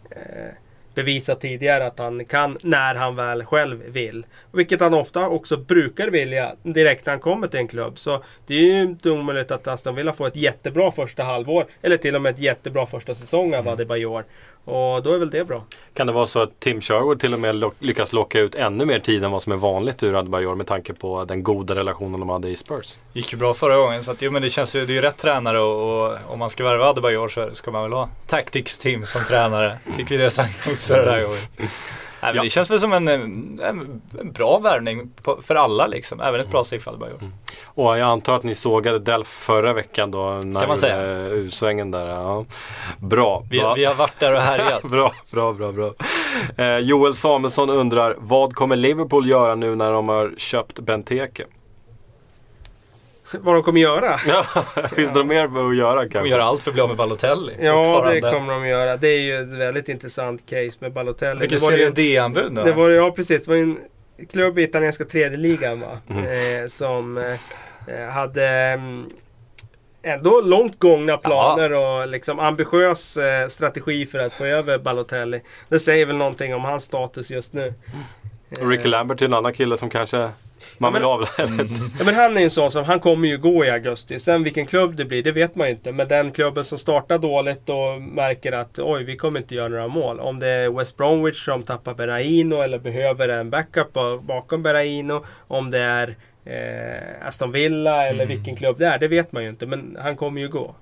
bevisat tidigare att han kan när han väl själv vill. Vilket han ofta också brukar vilja direkt när han kommer till en klubb. Så det är ju inte omöjligt att Aston Villa får ett jättebra första halvår, eller till och med ett jättebra första säsong av Adebayor. Och då är väl det bra. Kan det vara så att Tim Sherwood till och med lyckas locka ut ännu mer tid än vad som är vanligt ur Adebayor med tanke på den goda relationen de hade i Spurs? Gick ju bra förra gången, så att, men det känns ju, det är ju rätt tränare, och om man ska värva Adebayor så ska man väl ha Tactics Team som tränare. Fick vi det sagt också det där gången. Nej, men det känns väl som en bra värvning för alla liksom. Även ett bra steg för Adebayor. Och jag antar att ni sågade Delf förra veckan då, när kan man säga. U-svängen där. Ja. Bra. Vi har varit där och härjat. bra. Joel Samuelsson undrar, vad kommer Liverpool göra nu när de har köpt Benteke? Vad de kommer göra? Ja, finns det mer att göra kanske? De gör allt för att bli av med Balotelli. Ja, det kommer de göra. Det är ju ett väldigt intressant case med Balotelli. Vilket ser D-anbud nu? Det var, ja, precis. Det var en klubb i italienska 3:e ligan, va? Som hade ändå långt gångna planer och liksom ambitiös strategi för att få över Balotelli. Det säger väl någonting om hans status just nu. Ricky Lambert är en annan kille som kanske man vill avla. Ja, men han är ju en sån som, han kommer ju gå i augusti. Sen vilken klubb det blir, det vet man ju inte. Men den klubben som startar dåligt och märker att oj, vi kommer inte göra några mål. Om det är West Bromwich som tappar Berahino eller behöver en backup bakom Berahino. Om det är Aston Villa eller vilken klubb det är, det vet man ju inte. Men han kommer ju gå.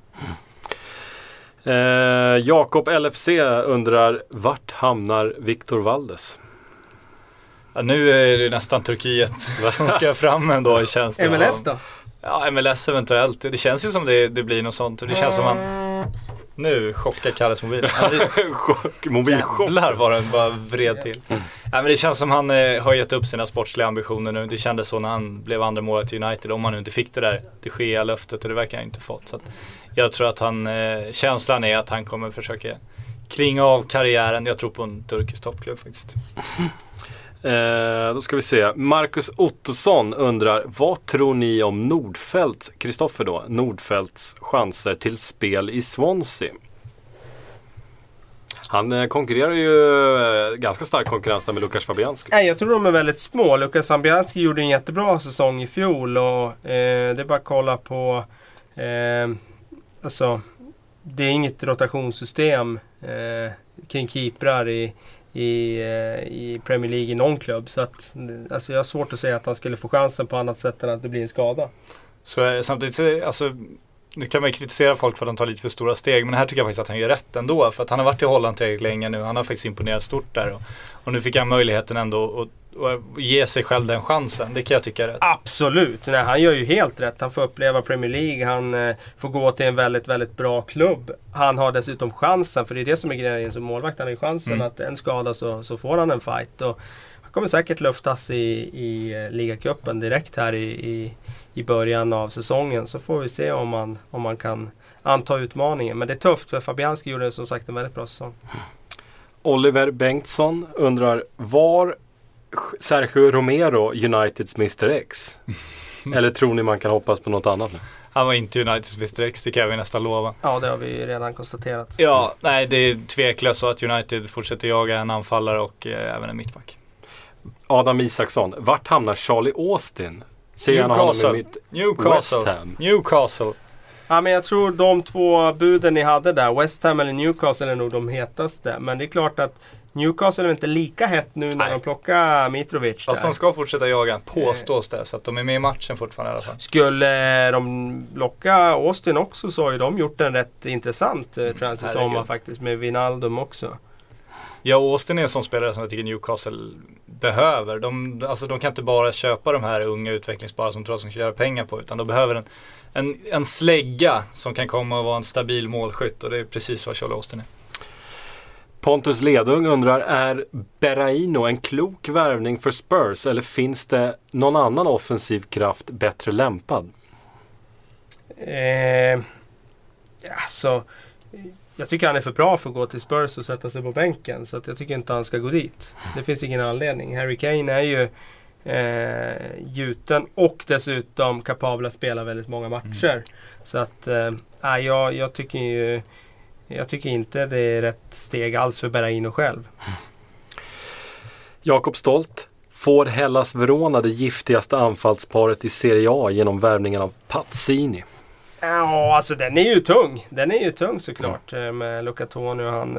Jakob LFC undrar, vart hamnar Victor Valdes? Ja, nu är det nästan Turkiet som ska fram ändå, känns det MLS som. då? Ja, MLS eventuellt. Det känns ju som det blir något sånt. Och det känns som nu chockar Kalles mobil. Mobilchock. Jävlar var den bara vred till. Ja, men det känns som han har gett upp sina sportsliga ambitioner nu. Det kändes så när han blev andra målet till United. Om han nu inte fick det där, det sker löftet, och det verkar han inte fått. Så att jag tror att känslan är att han kommer försöka klinga av karriären. Jag tror på en turkisk toppklubb faktiskt. Då ska vi se. Marcus Ottosson undrar, vad tror ni om Nordfeldts chanser till spel i Swansea? Han konkurrerar ju ganska stark konkurrens där med Lukas Fabianski. Nej, jag tror de är väldigt små. Lukas Fabianski gjorde en jättebra säsong i fjol, och det är bara att kolla på alltså, det är inget rotationssystem kring keeprar i Premier League i någon klubb, så att alltså, jag har svårt att säga att han skulle få chansen på annat sätt än att det blir en skada. Så samtidigt, alltså, nu kan man ju kritisera folk för att de tar lite för stora steg, men här tycker jag faktiskt att han gör rätt ändå, för att han har varit i Holland tillräckligt länge nu. Han har faktiskt imponerat stort där, och nu fick han möjligheten ändå att ge sig själv den chansen. Det kan jag tycka är rätt. Absolut, nej, han gör ju helt rätt. Han får uppleva Premier League, han får gå till en väldigt, väldigt bra klubb. Han har dessutom chansen, för det är det som är grejen som målvakt. Han har ju chansen att en skada så får han en fight, och han kommer säkert luftas i ligacupen direkt här i början av säsongen. Så får vi se om man kan anta utmaningen. Men det är tufft, för Fabianski gjorde som sagt en väldigt bra säsong. Oliver Bengtsson undrar, var Sergio Romero Uniteds Mr. X? Eller tror ni man kan hoppas på något annat nu? Han var inte Uniteds Mr. X, det kan vi nästan lova. Ja, det har vi redan konstaterat. Ja, nej, det är tveklöst så att United fortsätter jaga en anfallare och även en mittback. Adam Isaksson, vart hamnar Charlie Austin? Ser gärna honom i mitt Newcastle. West Ham. Newcastle. Ja, men jag tror de 2 buden ni hade där, West Ham eller Newcastle, är nog de hetaste. Men det är klart att Newcastle är inte lika hett nu när de plockar Mitrovic. Fast där. de ska fortsätta jaga, påstås det. Så att de är med i matchen fortfarande i alla fall. Skulle de locka Austin också, så har ju de gjort en rätt intressant transfer sommar faktiskt, med Wijnaldum också. Ja, Austin är en sån spelare som jag tycker Newcastle behöver. De kan inte bara köpa de här unga utvecklingsbara som tror att de ska göra pengar på, utan de behöver en slägga som kan komma och vara en stabil målskytt, och det är precis vad Charlie Austin är. Pontus Ledung undrar, är Berahino en klok värvning för Spurs, eller finns det någon annan offensiv kraft bättre lämpad? Alltså, jag tycker han är för bra för att gå till Spurs och sätta sig på bänken, så att jag tycker inte han ska gå dit. Det finns ingen anledning. Harry Kane är ju gjuten och dessutom kapabel att spela väldigt många matcher. Så att jag tycker inte det är rätt steg alls för Berahino själv. Jakob Stolt, får Hellas Verona det giftigaste anfallsparet i Serie A genom värvningen av Pazzini? Ja, alltså den är ju tung. Den är ju tung såklart, med Luca Toni och han.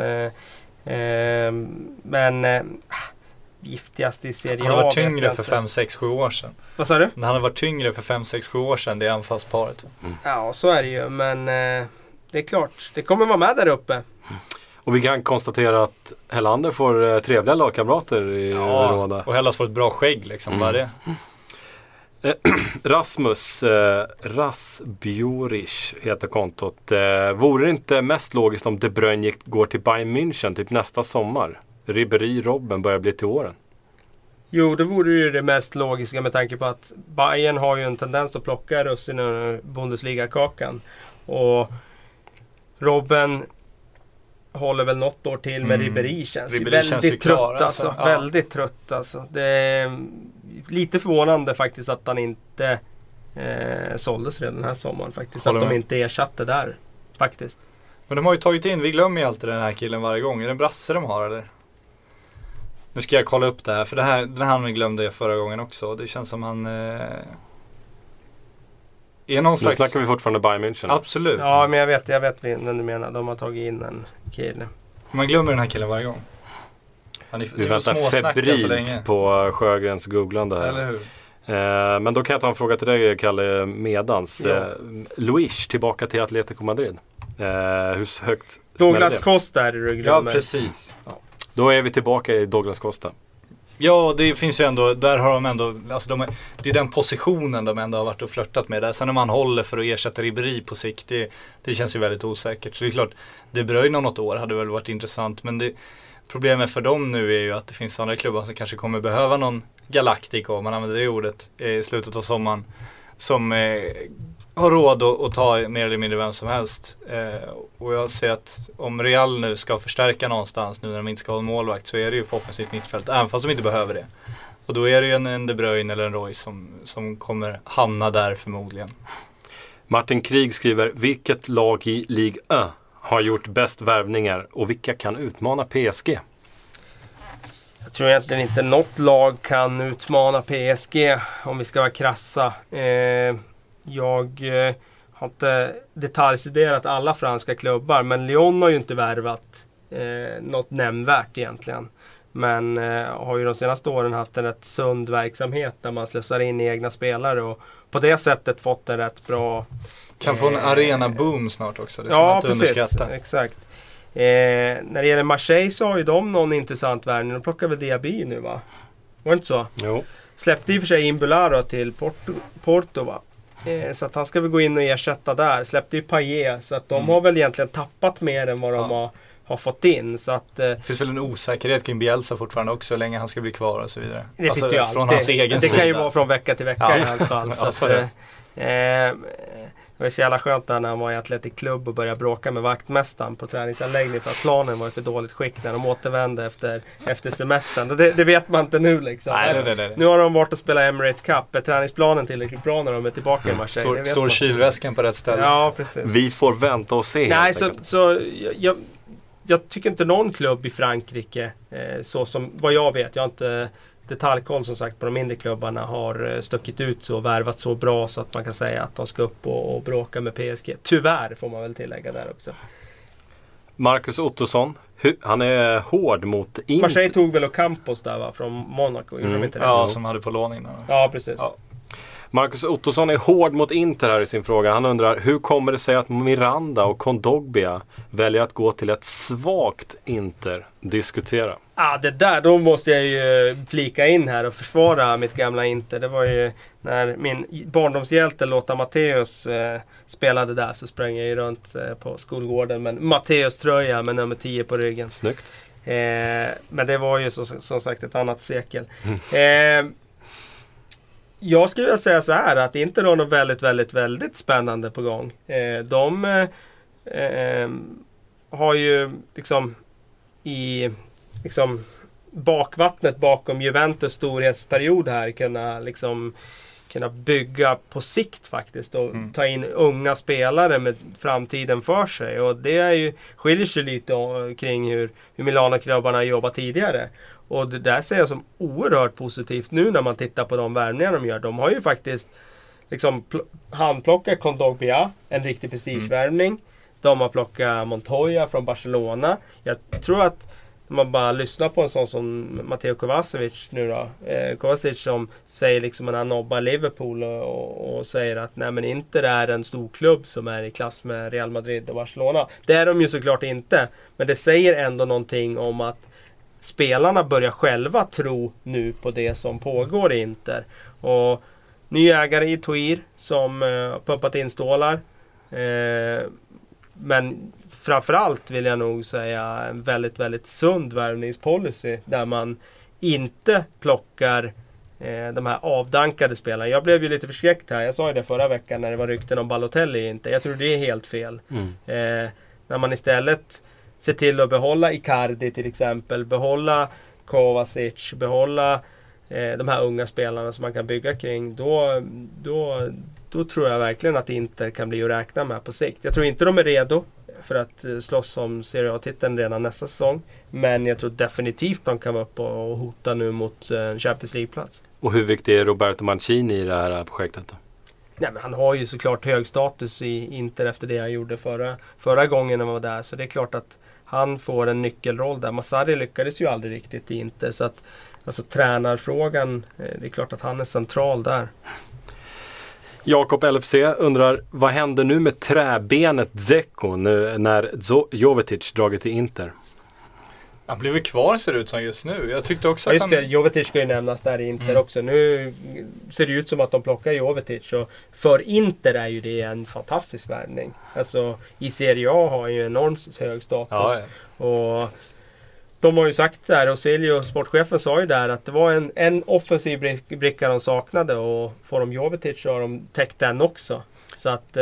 Giftigast i Serie A. Han har varit tyngre för 5-6-7 år sedan. Vad sa du? Han har varit tyngre för 5-6-7 år sedan, det anfallsparet. Ja, så är det ju. Men det är klart, det kommer vara med där uppe. Och vi kan konstatera att Helander får trevliga lagkamrater i Verona. Och Hellas får ett bra skägg liksom. Vad är det? Rasmus Rasbjorish heter kontot. Vore det inte mest logiskt om De Bruyne går till Bayern München typ nästa sommar? Ribéry, Robben börjar bli till åren. Jo, det vore ju det mest logiska, med tanke på att Bayern har ju en tendens att plocka russinen i Bundesliga-kakan. Och Robben håller väl något år till, med Ribéry känns ju väldigt trött alltså. Ja. Väldigt trött alltså. Det är lite förvånande faktiskt att han inte såldes redan den här sommaren faktiskt. Håller att de inte ersatte där faktiskt. Men de har ju tagit in, vi glömmer ju alltid den här killen varje gång. Är det en brasse de har eller? Nu ska jag kolla upp det här, för den här glömde jag förra gången också. Det känns som han är någon slags... Nu snackar vi fortfarande Bayern München. Absolut. Ja, men jag vet vem du menar. De har tagit in en kille. Man glömmer den här killen varje gång. Vi väntar febrilt på Sjögrens googlande här. Eller hur? Men då kan jag ta en fråga till dig, Kalle, medans. Luis tillbaka till Atletico Madrid. Hur högt Douglas Costa är det du glömmer. Ja, precis. Ja. Då är vi tillbaka i Douglas Costa. Ja, det finns ju ändå, där har de ändå, alltså det är den positionen de ändå har varit och flörtat med där. Sen när man håller för att ersätta Ribéry på sikt, det känns ju väldigt osäkert. Så det är klart, De Bruyne om något år hade väl varit intressant, men problemet för dem nu är ju att det finns andra klubbar som kanske kommer behöva någon Galactico, om man använder det ordet, i slutet av sommaren, som har råd att ta mer eller mindre vem som helst. Och jag ser att om Real nu ska förstärka någonstans nu när de inte ska ha en målvakt, så är det ju på offensivt mittfält, även fast de inte behöver det. Och då är det ju en De Bruyne eller en Royce som kommer hamna där förmodligen. Martin Krig skriver, vilket lag i Ligue 1 har gjort bäst värvningar och vilka kan utmana PSG? Jag tror egentligen inte något lag kan utmana PSG, om vi ska vara krassa. Jag har inte detaljstuderat alla franska klubbar, men Lyon har ju inte värvat något nämnvärt egentligen. Men har ju de senaste åren haft en rätt sund verksamhet där man slussar in egna spelare och på det sättet fått en rätt bra... Kan få en arena boom snart också, det är ja, som att underskatta. Exakt. När det gäller Marseille så har ju de någon intressant värvning. De plockar väl Diaby nu, va? Var det inte så? Jo. Släppte i och för sig in Bularo till Porto, va? Så att han ska väl gå in och ersätta där. Släppte ju Payet, så att de har väl egentligen tappat mer än vad de har fått in. Så att, det finns väl en osäkerhet kring Bielsa fortfarande också, hur länge han ska bli kvar och så vidare. Det finns ju från hans egen sida. Det kan ju vara från vecka till vecka i hans fall. Så att, det var så jävla skönt när han var i Athletic Club och började bråka med vaktmästaren på träningsanläggningen för att planen var i för dåligt skick när de återvände efter semestern. Och det vet man inte nu liksom. Nej. Nu har de varit och spelat Emirates Cup. Är träningsplanen tillräckligt bra när de är tillbaka i Marseille? Står kylväskan på rätt ställe? Ja, precis. Vi får vänta och se. Nej, så jag tycker inte någon klubb i Frankrike, så som vad jag vet, jag har inte detaljkoll som sagt på de mindre klubbarna har stuckit ut så och värvat så bra så att man kan säga att de ska upp och bråka med PSG. Tyvärr får man väl tillägga där också. Marcus Ottosson, han är hård mot Inter. Marseille tog väl Ocampos där va, från Monaco. Inte det? Ja, som hade på lån innan. Ja, precis. Ja. Marcus Ottosson är hård mot Inter här i sin fråga. Han undrar, hur kommer det sig att Miranda och Kondogbia väljer att gå till ett svagt Inter? Diskutera. Det där, då måste jag ju flika in här och försvara mitt gamla Inter. Det var ju när min barndomshjälte Lothar Matthäus spelade där, så sprang jag ju runt på skolgården med Matthäus tröja med nummer 10 på ryggen. Snyggt. Men det var ju som sagt ett annat sekel. Jag skulle vilja säga så här att Inter har något väldigt, väldigt, väldigt spännande på gång. De har ju liksom i bakvattnet bakom Juventus storhetsperiod här kunna bygga på sikt faktiskt och ta in unga spelare med framtiden för sig. Och det är ju, skiljer sig lite kring hur Milano-klubbarna jobbat tidigare. Och det där ser jag som oerhört positivt nu när man tittar på de värvningar de gör. De har ju faktiskt handplockat Kondogbia, en riktig prestigevärvning. De har plockat Montoya från Barcelona. Jag tror att man bara lyssnar på en sån som Mateo Kovacevic nu då. Kovacic som säger liksom att han nobbar Liverpool och säger att nej men Inter är en stor klubb som är i klass med Real Madrid och Barcelona. Det är de ju såklart inte. Men det säger ändå någonting om att spelarna börjar själva tro nu på det som pågår i Inter. Och ny ägare i Toir som pumpat in stålar. Men framförallt vill jag nog säga en väldigt, väldigt sund värvningspolicy där man inte plockar de här avdankade spelarna. Jag blev ju lite förskräckt här. Jag sa ju det förra veckan när det var rykten om Balotelli inte. Jag tror det är helt fel. När man istället ser till att behålla Icardi till exempel, behålla Kovacic, behålla de här unga spelarna som man kan bygga kring, då tror jag verkligen att Inter kan bli att räkna med på sikt. Jag tror inte de är redo för att slåss om Serie A-titeln redan nästa säsong, men jag tror definitivt de kan vara upp och hota nu mot en Champions League-plats. Och hur viktig är Roberto Mancini i det här projektet då? Nej, men han har ju såklart hög status i Inter efter det han gjorde förra gången han var där, så det är klart att han får en nyckelroll där. Massari lyckades ju aldrig riktigt i Inter, så att alltså tränarfrågan, det är klart att han är central där. Jakob LFC undrar, vad händer nu med träbenet Dzeko nu när Jovetic dragit till Inter? Han blir väl kvar ser det ut som just nu. Jag tyckte också att Jovetic ska ju nämnas där i Inter också. Nu ser det ut som att de plockar Jovetic. Och för Inter är ju det en fantastisk värvning. Alltså i Serie A har ju enormt hög status. Ja, ja. Och de har ju sagt där, och Silvio, sportchefen, sa ju där att det var en offensiv bricka de saknade, och får de Jovetic så har de täckt den också. Så att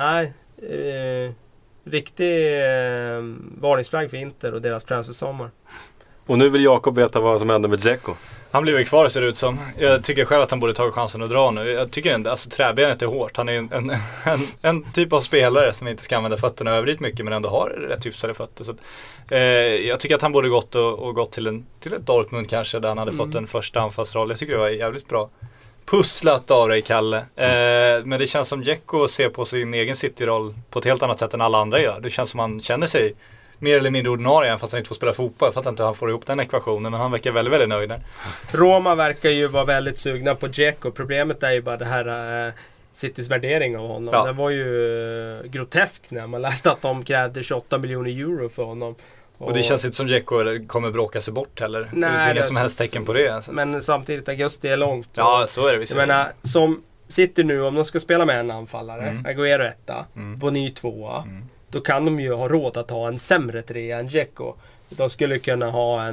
riktig varningsflagg för Inter och deras transfersommar. Och nu vill Jakob veta vad som händer med Dzeko. Han blir väl kvar ser det ut som. Jag tycker själv att han borde ta chansen att dra nu. Jag tycker inte, alltså träbenet är hårt. Han är en typ av spelare som inte ska använda fötterna överdrivet mycket, men ändå har rätt hyfsade fötter. Så att, jag tycker att han borde gått till ett Dortmund kanske, där han hade fått en första anfallsroll. Jag tycker det var jävligt bra pusslat av dig, Kalle. Men det känns som Dzeko ser på sin egen City-roll på ett helt annat sätt än alla andra gör. Det känns som han känner sig mer eller mindre ordinarie, fast han inte får spela fotboll. Jag fattar inte hur han får ihop den ekvationen, men han verkar väldigt, väldigt nöjd där. Roma verkar ju vara väldigt sugna på Dzeko. Problemet är ju bara det här Citys värdering av honom. Ja. Den var ju grotesk när man läste att de krävde 28 miljoner euro för honom. Och det känns inte som Dzeko kommer bråka sig bort heller. Nej, det är inga som helst tecken på det. Alltså. Men samtidigt, augusti är långt. Ja, så är det. Jag menar, som City nu, om de ska spela med en anfallare, Agüero 1, Bony 2, då kan de ju ha råd att ha en sämre trea än Dzeko. De skulle kunna ha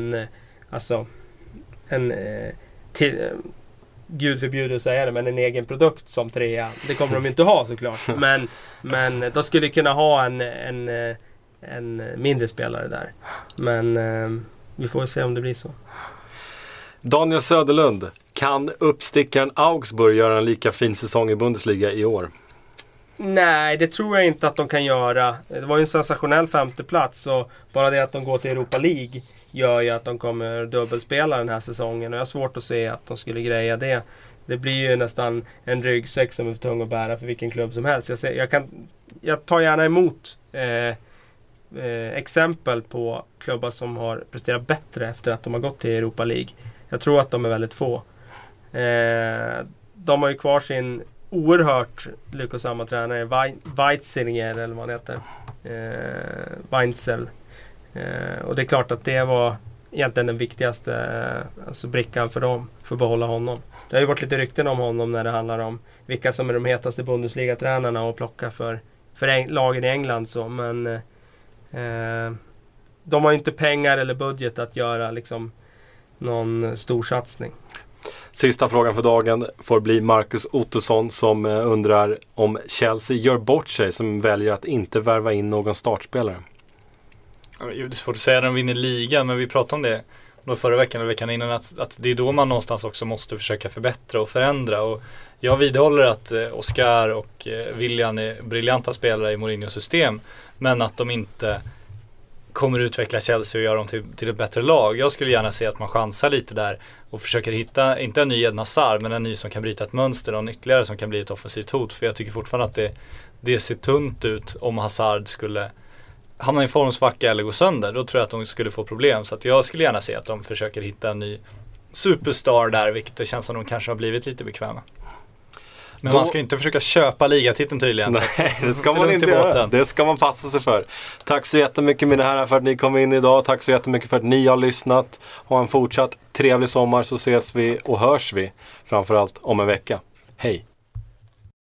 Gud förbjuder att säga det, men en egen produkt som trea. Det kommer de inte ha såklart. Men de skulle kunna ha en mindre spelare där. Men vi får se om det blir så. Daniel Söderlund, kan uppstickaren Augsburg göra en lika fin säsong i Bundesliga i år? Nej, det tror jag inte att de kan göra. Det var ju en sensationell 5:e plats, och bara det att de går till Europa League gör ju att de kommer dubbelspela den här säsongen, och jag har svårt att se att de skulle greja det. Det blir ju nästan en ryggsäck som är för tung att bära för vilken klubb som helst. Jag tar gärna emot exempel på klubbar som har presterat bättre efter att de har gått till Europa League. Jag tror att de är väldigt få. De har ju kvar sin oerhört lyckosamma tränare Weitzinger, eller vad han heter, Weinzel, och det är klart att det var egentligen den viktigaste brickan för dem, för att behålla honom. Det har ju varit lite rykten om honom när det handlar om vilka som är de hetaste Bundesliga-tränarna att plocka för lagen i England, så, men de har ju inte pengar eller budget att göra liksom någon stor satsning. Sista frågan för dagen får bli Marcus Ottosson som undrar om Chelsea gör bort sig som väljer att inte värva in någon startspelare. Det är svårt att säga när de vinner ligan, men vi pratade om det förra veckan eller veckan innan, att det är då man någonstans också måste försöka förbättra och förändra, och jag vidhåller att Oscar och Willian är briljanta spelare i Mourinhos system, men att de inte kommer utveckla Chelsea och göra dem till ett bättre lag. Jag skulle gärna se att man chansar lite där och försöker hitta, inte en ny Eden Hazard, men en ny som kan bryta ett mönster och en ytterligare som kan bli ett offensivt hot, för jag tycker fortfarande att det ser tunt ut om Hazard skulle hamna i formsvacka eller gå sönder. Då tror jag att de skulle få problem, så att jag skulle gärna se att de försöker hitta en ny superstar där, vilket det känns som de kanske har blivit lite bekväma. Men man ska inte försöka köpa ligatiteln tydligen. Nej, det ska man inte göra. Det ska man passa sig för. Tack så jättemycket mina herrar för att ni kom in idag. Tack så jättemycket för att ni har lyssnat. Ha en fortsatt trevlig sommar, så ses vi och hörs vi framförallt om en vecka. Hej!